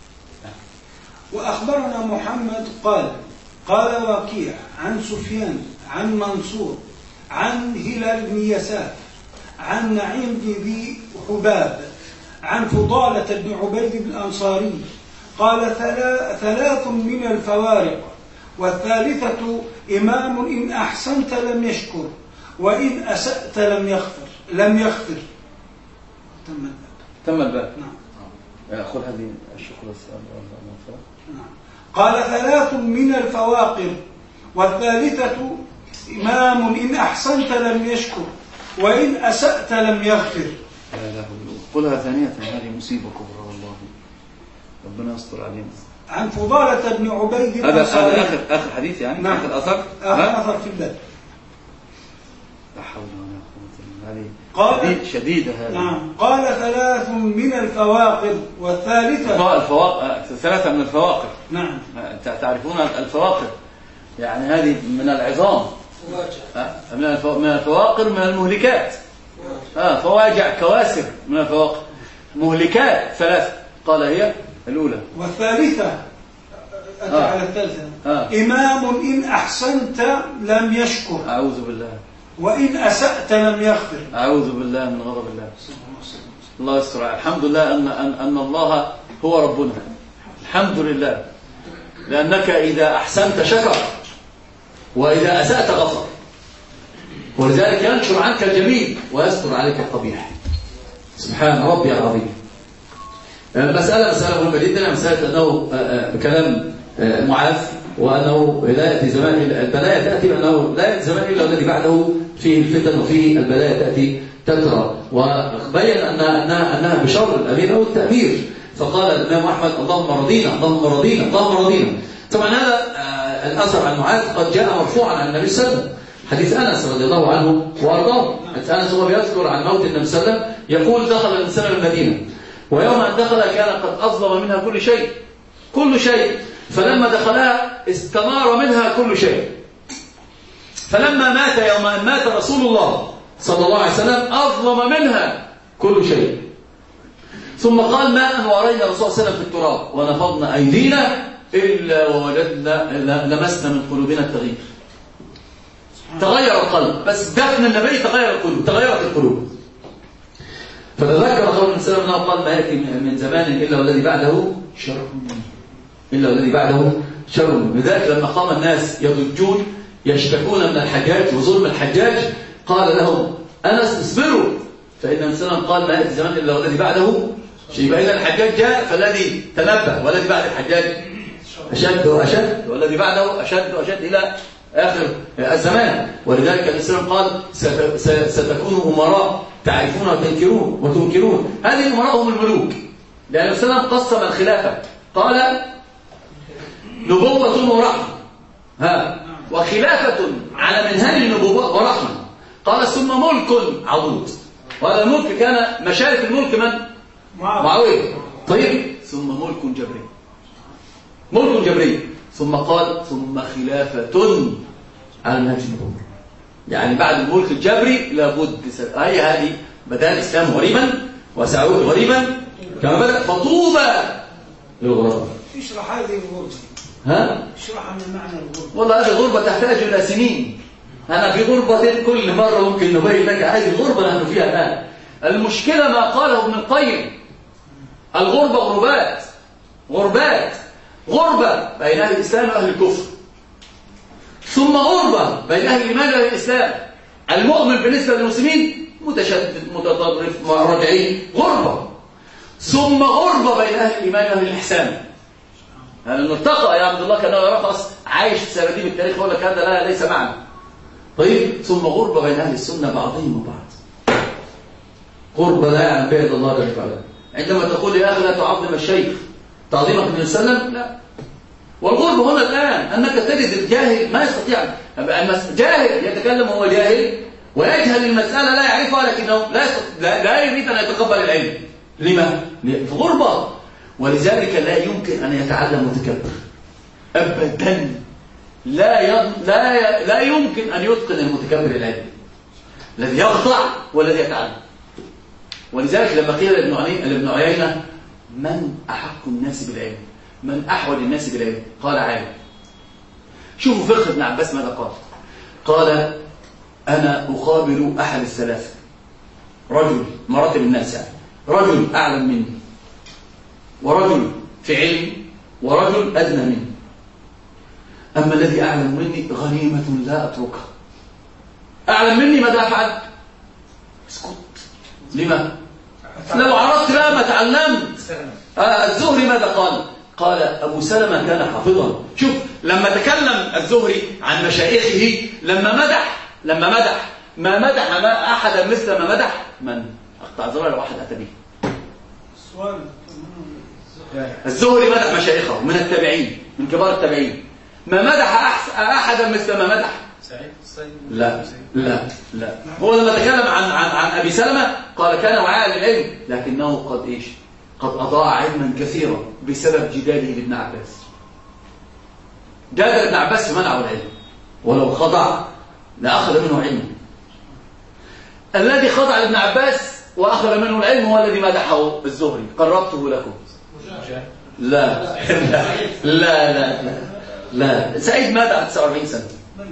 وأخبرنا محمد قال قال وكيع عن سفيان عن منصور عن هلال بن يسار عن نعيم بن ذي حباب عن فضالة بن عبيد الأنصاري قال ثلاث من الفوارق، والثالثة إمام إن أحسنت لم يشكر وإن أسأت لم يغفر لم يغفر. تم الباب. تم الباب. نعم. أخذ هذه الشكر والسلام. نعم. قال ثلاث من الفواقر، والثالثة إمام إن أحسنت لم يشكر وإن أسأت لم يغفر. لا لا قلها ثانية، هذه مصيبة كبرى والله، ربنا يستر علينا. عن فضالة بن عبيد هذا الأنصاري. هذا آخر آخر حديث يعني. نعم. آخر أثر. آخر أثر في الباب. لا حول ولا قوة إلا بالله. قال شديد شديدة هذه. نعم. قال ثلاث من الفواقر، والثالثة الفواقر ثلاثة من الفواقر. نعم. تعرفون الفواقر يعني هذه من العظام، من الفواقر، من المهلكات. آه فواجع كواسر من الفواقر، مهلكات ثلاثة. قال هي الأولى. والثالثة أتى آه. على الثالثة. آه. إمام إن أحسنت لم يشكر أعوذ بالله وإن أسأت لم يغفر. أعوذ بالله من غضب الله. الله يستر. الحمد لله أن, أن, أن الله هو ربنا. الحمد لله، لأنك إذا أحسنت شكر وإذا أسأت غفر، ولذلك ينشر عنك الجميل ويستر عليك القبيح. سبحان ربي العظيم. مسألة مسألة مهمة جدا، مسألة أنه بكلام معاذ وأنه لا يأتي زمان البلايا تأتي، وأنه لا يأتي زمان إلا الذي بعده فيه الفتن وفيه البلايا تأتي تترى، وبين أن أنها, أنها بشر الأمير أو التأمير. فقال الإمام أحمد اللهم رضينا اللهم رضينا اللهم رضينا. طبعا هذا الأثر عن معاذ قد جاء مرفوعا عن النبي صلى الله عليه وسلم، حديث أنس رضي الله عنه وأرضاه. أنس هو بيذكر عن موت النبي صلى الله عليه وسلم يقول دخل الإنسان المدينة، ويوم أن دخل كان قد أظلم منها كل شيء كل شيء فلما دخلها استنار منها كل شيء. فلما مات يوم أن مات رسول الله صلى الله عليه وسلم أظلم منها كل شيء. ثم قال ماء ورينا رسول الله صلى الله عليه وسلم في التراب ونفضنا أيدينا إلا ووجدنا لمسنا من قلوبنا التغيير. تغير القلب، بس دفن النبي تغير القلوب، تغيرت القلوب. فتذكر قول النبي صلى الله عليه وسلم قال ما يأتي من زمان إلا والذي بعده شر إلا والذي بعده شر. لذلك لما قام الناس يضجون يشتكون من الحجاج وظلم الحجاج قال لهم أنس اصبروا، فإن النبي صلى الله عليه وسلم قال ما يأتي زمان إلا والذي بعده شيء. فإذا الحجاج جاء فالذي تنبه، والذي بعد الحجاج أشد وأشد، والذي بعده أشد وأشد إلى آخر الزمان. ولذلك النبي صلى الله عليه وسلم قال ستكونوا أمراء تعرفون وتنكرون وتنكرون. هذه الأمراء هم الملوك، لأن النبي صلى الله عليه وسلم قسم الخلافة قال نبوة ورحمة ها وخلافة على منهج النبوة ورحمة، قال ثم ملك عضوض. وهذا الملك كان مشارك الملك من؟ معاوية. طيب ثم ملك جبري، ملك جبري، ثم قال ثم خلافة على نهج النبوة. يعني بعد الملك الجبري لابد هي هذه بدأ الإسلام غريبا وسيعود غريبا كما بدأ، فطوبى للغرباء. اشرح هذه الغربة. ها؟ اشرح من معنى الغربة. والله هذه الغربة تحتاج إلى سنين. أنا في غربة كل مرة ممكن نبين لك هذه الغربة نحن فيها الآن. المشكلة ما قاله ابن القيم، الغربة غربات غربات غربة بين أهل الإسلام وأهل الكفر، ثم غربة بين أهل الإيمان وأهل الإسلام. المؤمن بالنسبة للمسلمين متشدد متطرف رجعي، غربة. ثم غربة بين أهل الإيمان وأهل الإحسان. يعني الارتقى يا عبد الله كأنه يرقص عايش في سراديب التاريخ يقول لك هذا لا ليس معنى. طيب ثم غربة بين أهل السنة بعضهم وبعض، غربة لا يعلم بها الله جل وعلا. عندما تقول يا أخي لا تعظم الشيخ تعظيمك النبي صلى الله عليه وسلم، لا. والغربة هنا الآن أنك تجد الجاهل ما يستطيع، جاهل يتكلم هو جاهل ويجهل المسألة لا يعرفها، لكنه لا لا, لا يريد أن يتقبل العلم. لما؟ في غربة. ولذلك لا يمكن أن يتعلم متكبر أبدا. لا ي... لا ي... لا يمكن أن يتقن المتكبر العلم، الذي يخضع والذي يتعلم. ولذلك لما قيل لابن عيينة من أحق الناس بالعلم، من أحوج الناس بالعلم، قال عالم. شوفوا فقه ابن عباس ماذا قال. قال أنا أقابل أحد الثلاثة، رجل مراتب الناس يعني، رجل أعلم مني، ورجل في علم، ورجل أدنى مني. أما الذي أعلم مني غنيمة لا أتركها. أعلم مني ماذا أفعل؟ اسكت. لما؟ لو عرفت لا ما تعلمت. الزهري ماذا قال؟ قال أبو سلمة كان حافظا. شوف لما تكلم الزهري عن مشايخه، لما مدح لما مدح ما مدح ما أحدا مثل ما مدح من؟ أقطع زرار لو أحد أتى به. السؤال الزهري مدح مشايخه من التابعين، من كبار التابعين. ما مدح أحدا مثل ما مدح سعيد لا لا لا. هو لما تكلم عن عن عن أبي سلمة قال كان وعاء للعلم، لكنه قد إيش؟ قد أضاع علما كثيرا بسبب جداله لابن عباس. جادل ابن عباس فمنعه العلم، ولو خضع لأخذ منه علما. الذي خضع لابن عباس وأخذ منه العلم هو الذي مدحه الزهري. قربته لكم. لا لا لا لا لا, لا. سعيد مات بعد تسعة وأربعين سنة.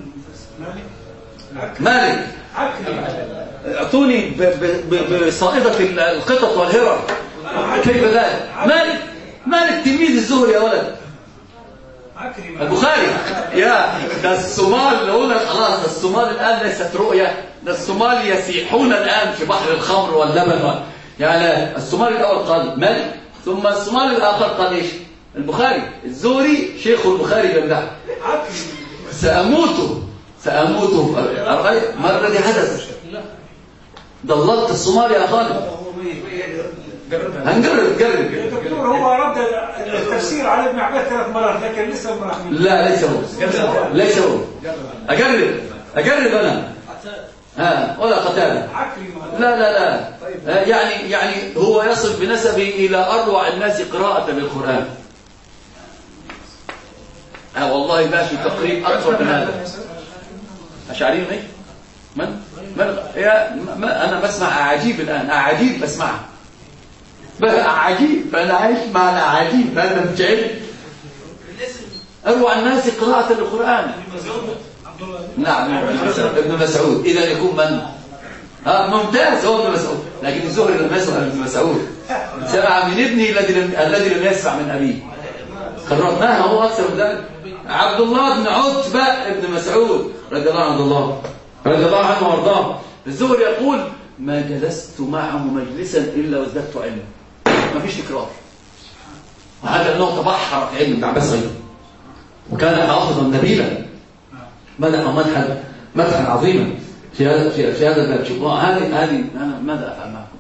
مالك اعطوني بصائدة القطط والهرر. كيف ذلك؟ مالك مالك تلميذ الزهري يا ولد. البخاري يا ده الصومال هنا خلاص. الصومال الآن ليست رؤية، ده الصومال يسيحون الآن في بحر الخمر واللبن. يعني الصومال الأول قال مالك، ثم الصومال الآخر قال إيش؟ البخاري. الزهري شيخ البخاري جمدح. سأموت سأموت ما الذي حدث؟ ضللت الصومال يا خالد. هنجرب جرب. دكتور هو رد التفسير على ابن عباس ثلاث مرات لكن لسه ما راح. لا ليس هو ليس هو. أجرب أجرب أنا. ها ولا قتال. لا لا لا. يعني يعني هو يصل بنسبه إلى أروع الناس قراءة للقرآن. ها والله ما في تقريب أكثر من هذا. أشعري من إيه؟ من؟ من؟ يا ما أنا بسمع أعاجيب الآن، أعاجيب بسمعها. أعاجيب، فأنا عايش مع الأعاجيب، هذا مش علم. أروع الناس قراءة للقرآن. نعم ابن مسعود. إذا يكون من؟ ها ممتاز هو ابن مسعود، لكن الزهري لم يسمع من ابن مسعود، سمع من ابنه الذي لم يسمع من أبيه. قررناها هو أكثر من ذلك. عبد الله بن عتبة ابن مسعود رضي الله عنه الله رضي الله عنه وارضاه. الزهري يقول ما جلست معه مجلسا إلا وازددت علما. ما فيش تكرار. وهذا أنه تبحر في علم ابن عباس غيره، وكان حافظا نبيلا، مدح مدحا مدحا عظيما في هذا في, في هذا الباب. شوف هذه هذه أنا ماذا أفعل معكم؟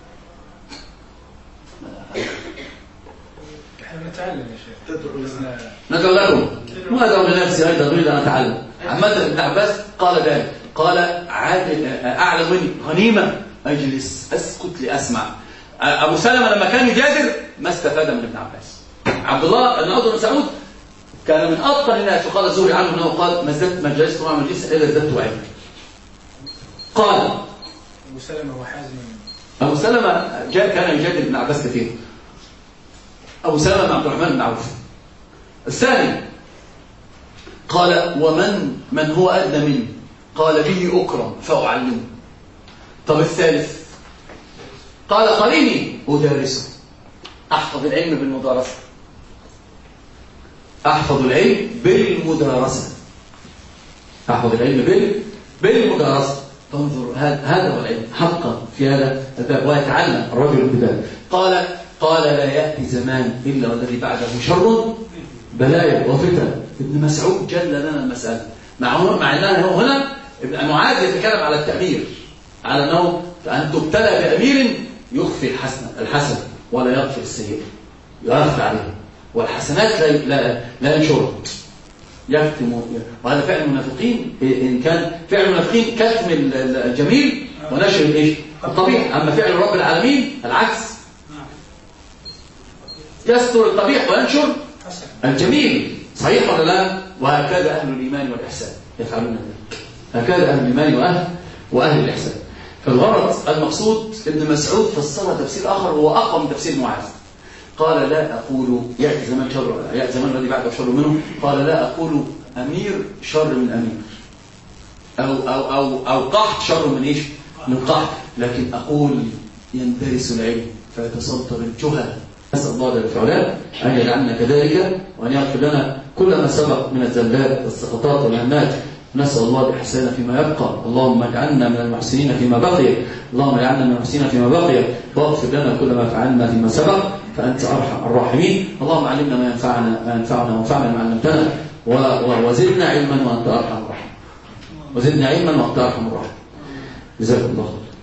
ماذا أفعل؟ احنا نتعلم يا شيخ. ندعو لكم وأدعو لنفسي أيضا أريد أن أتعلم. عماد بن عباس قال ذلك، قال عادل أعلم مني غنيمة أجلس أسكت لأسمع. أبو سلمة لما كان يجادل ما استفاد من ابن عباس. عبد الله بن عمرو بن مسعود كان من أتقن الناس، وقال الزهري عنه أنه قال ما زدت ما جلست مع مجلس إلا زدت علما. قال أبو سلمة هو حازم. أبو سلمة جاء كان يجادل ابن عباس كثير. أبو سلمة بن عبد الرحمن بن عوف. الثاني قال ومن من هو أدنى مني؟ قال به أكرم فأعلمه. طب الثالث قال قريني أدارسه، أحفظ العلم بالمدارسة، أحفظ العلم بالمدارسة، أحفظ العلم بال بالمدارسة. تنظر هذا هو العلم حقا في هذا الباب، ويتعلم الرجل بذلك. قال قال لا يأتي زمان إلا والذي بعده شر بلايا وفتن. ابن مسعود جل لنا المسألة، مع مع أنه هنا ابن معاذ يتكلم على التأمير، على أنه أن تبتلى بأمير يخفي الحسن الحسن ولا يغفر السيئة، يغفر عليه، والحسنات لا لا, لا ينشرها، يكتم. وهذا فعل المنافقين، إن كان فعل المنافقين كتم الجميل ونشر الايش القبيح، أما فعل رب العالمين العكس، يستر القبيح وينشر الجميل. صحيح ولا لا؟ وهكذا أهل الإيمان والإحسان يفعلون ذلك، هكذا أهل الإيمان وأهل وأهل الإحسان. فالغرض المقصود ابن مسعود فسر تفسير آخر هو أقوى من تفسير معاذ. قال لا أقول يأتي زمان شر يأتي زمان الذي بعده شر منه. قال لا أقول أمير شر من أمير، أو أو أو أو قحط شر من إيش؟ من قحط، لكن أقول يندرس العلم فيتسلطن الجهل. نسأل الله جل وعلا أن يجعلنا كذلك، وأن يغفر لنا كل ما سبق من الزلات والسقطات والهمات. نسأل الله الإحسان فيما يبقى. اللهم اجعلنا من المحسنين فيما بقي، اللهم اجعلنا من المحسنين فيما بقي، واغفر لنا كل ما فعلنا فيما سبق، فأنت أرحم الراحمين. اللهم علمنا ما ينفعنا ما ينفعنا وانفعنا ما علمتنا، وزدنا علما وأنت أرحم الراحمين، وزدنا علما وأنت أرحم الراحمين. جزاكم الله خير.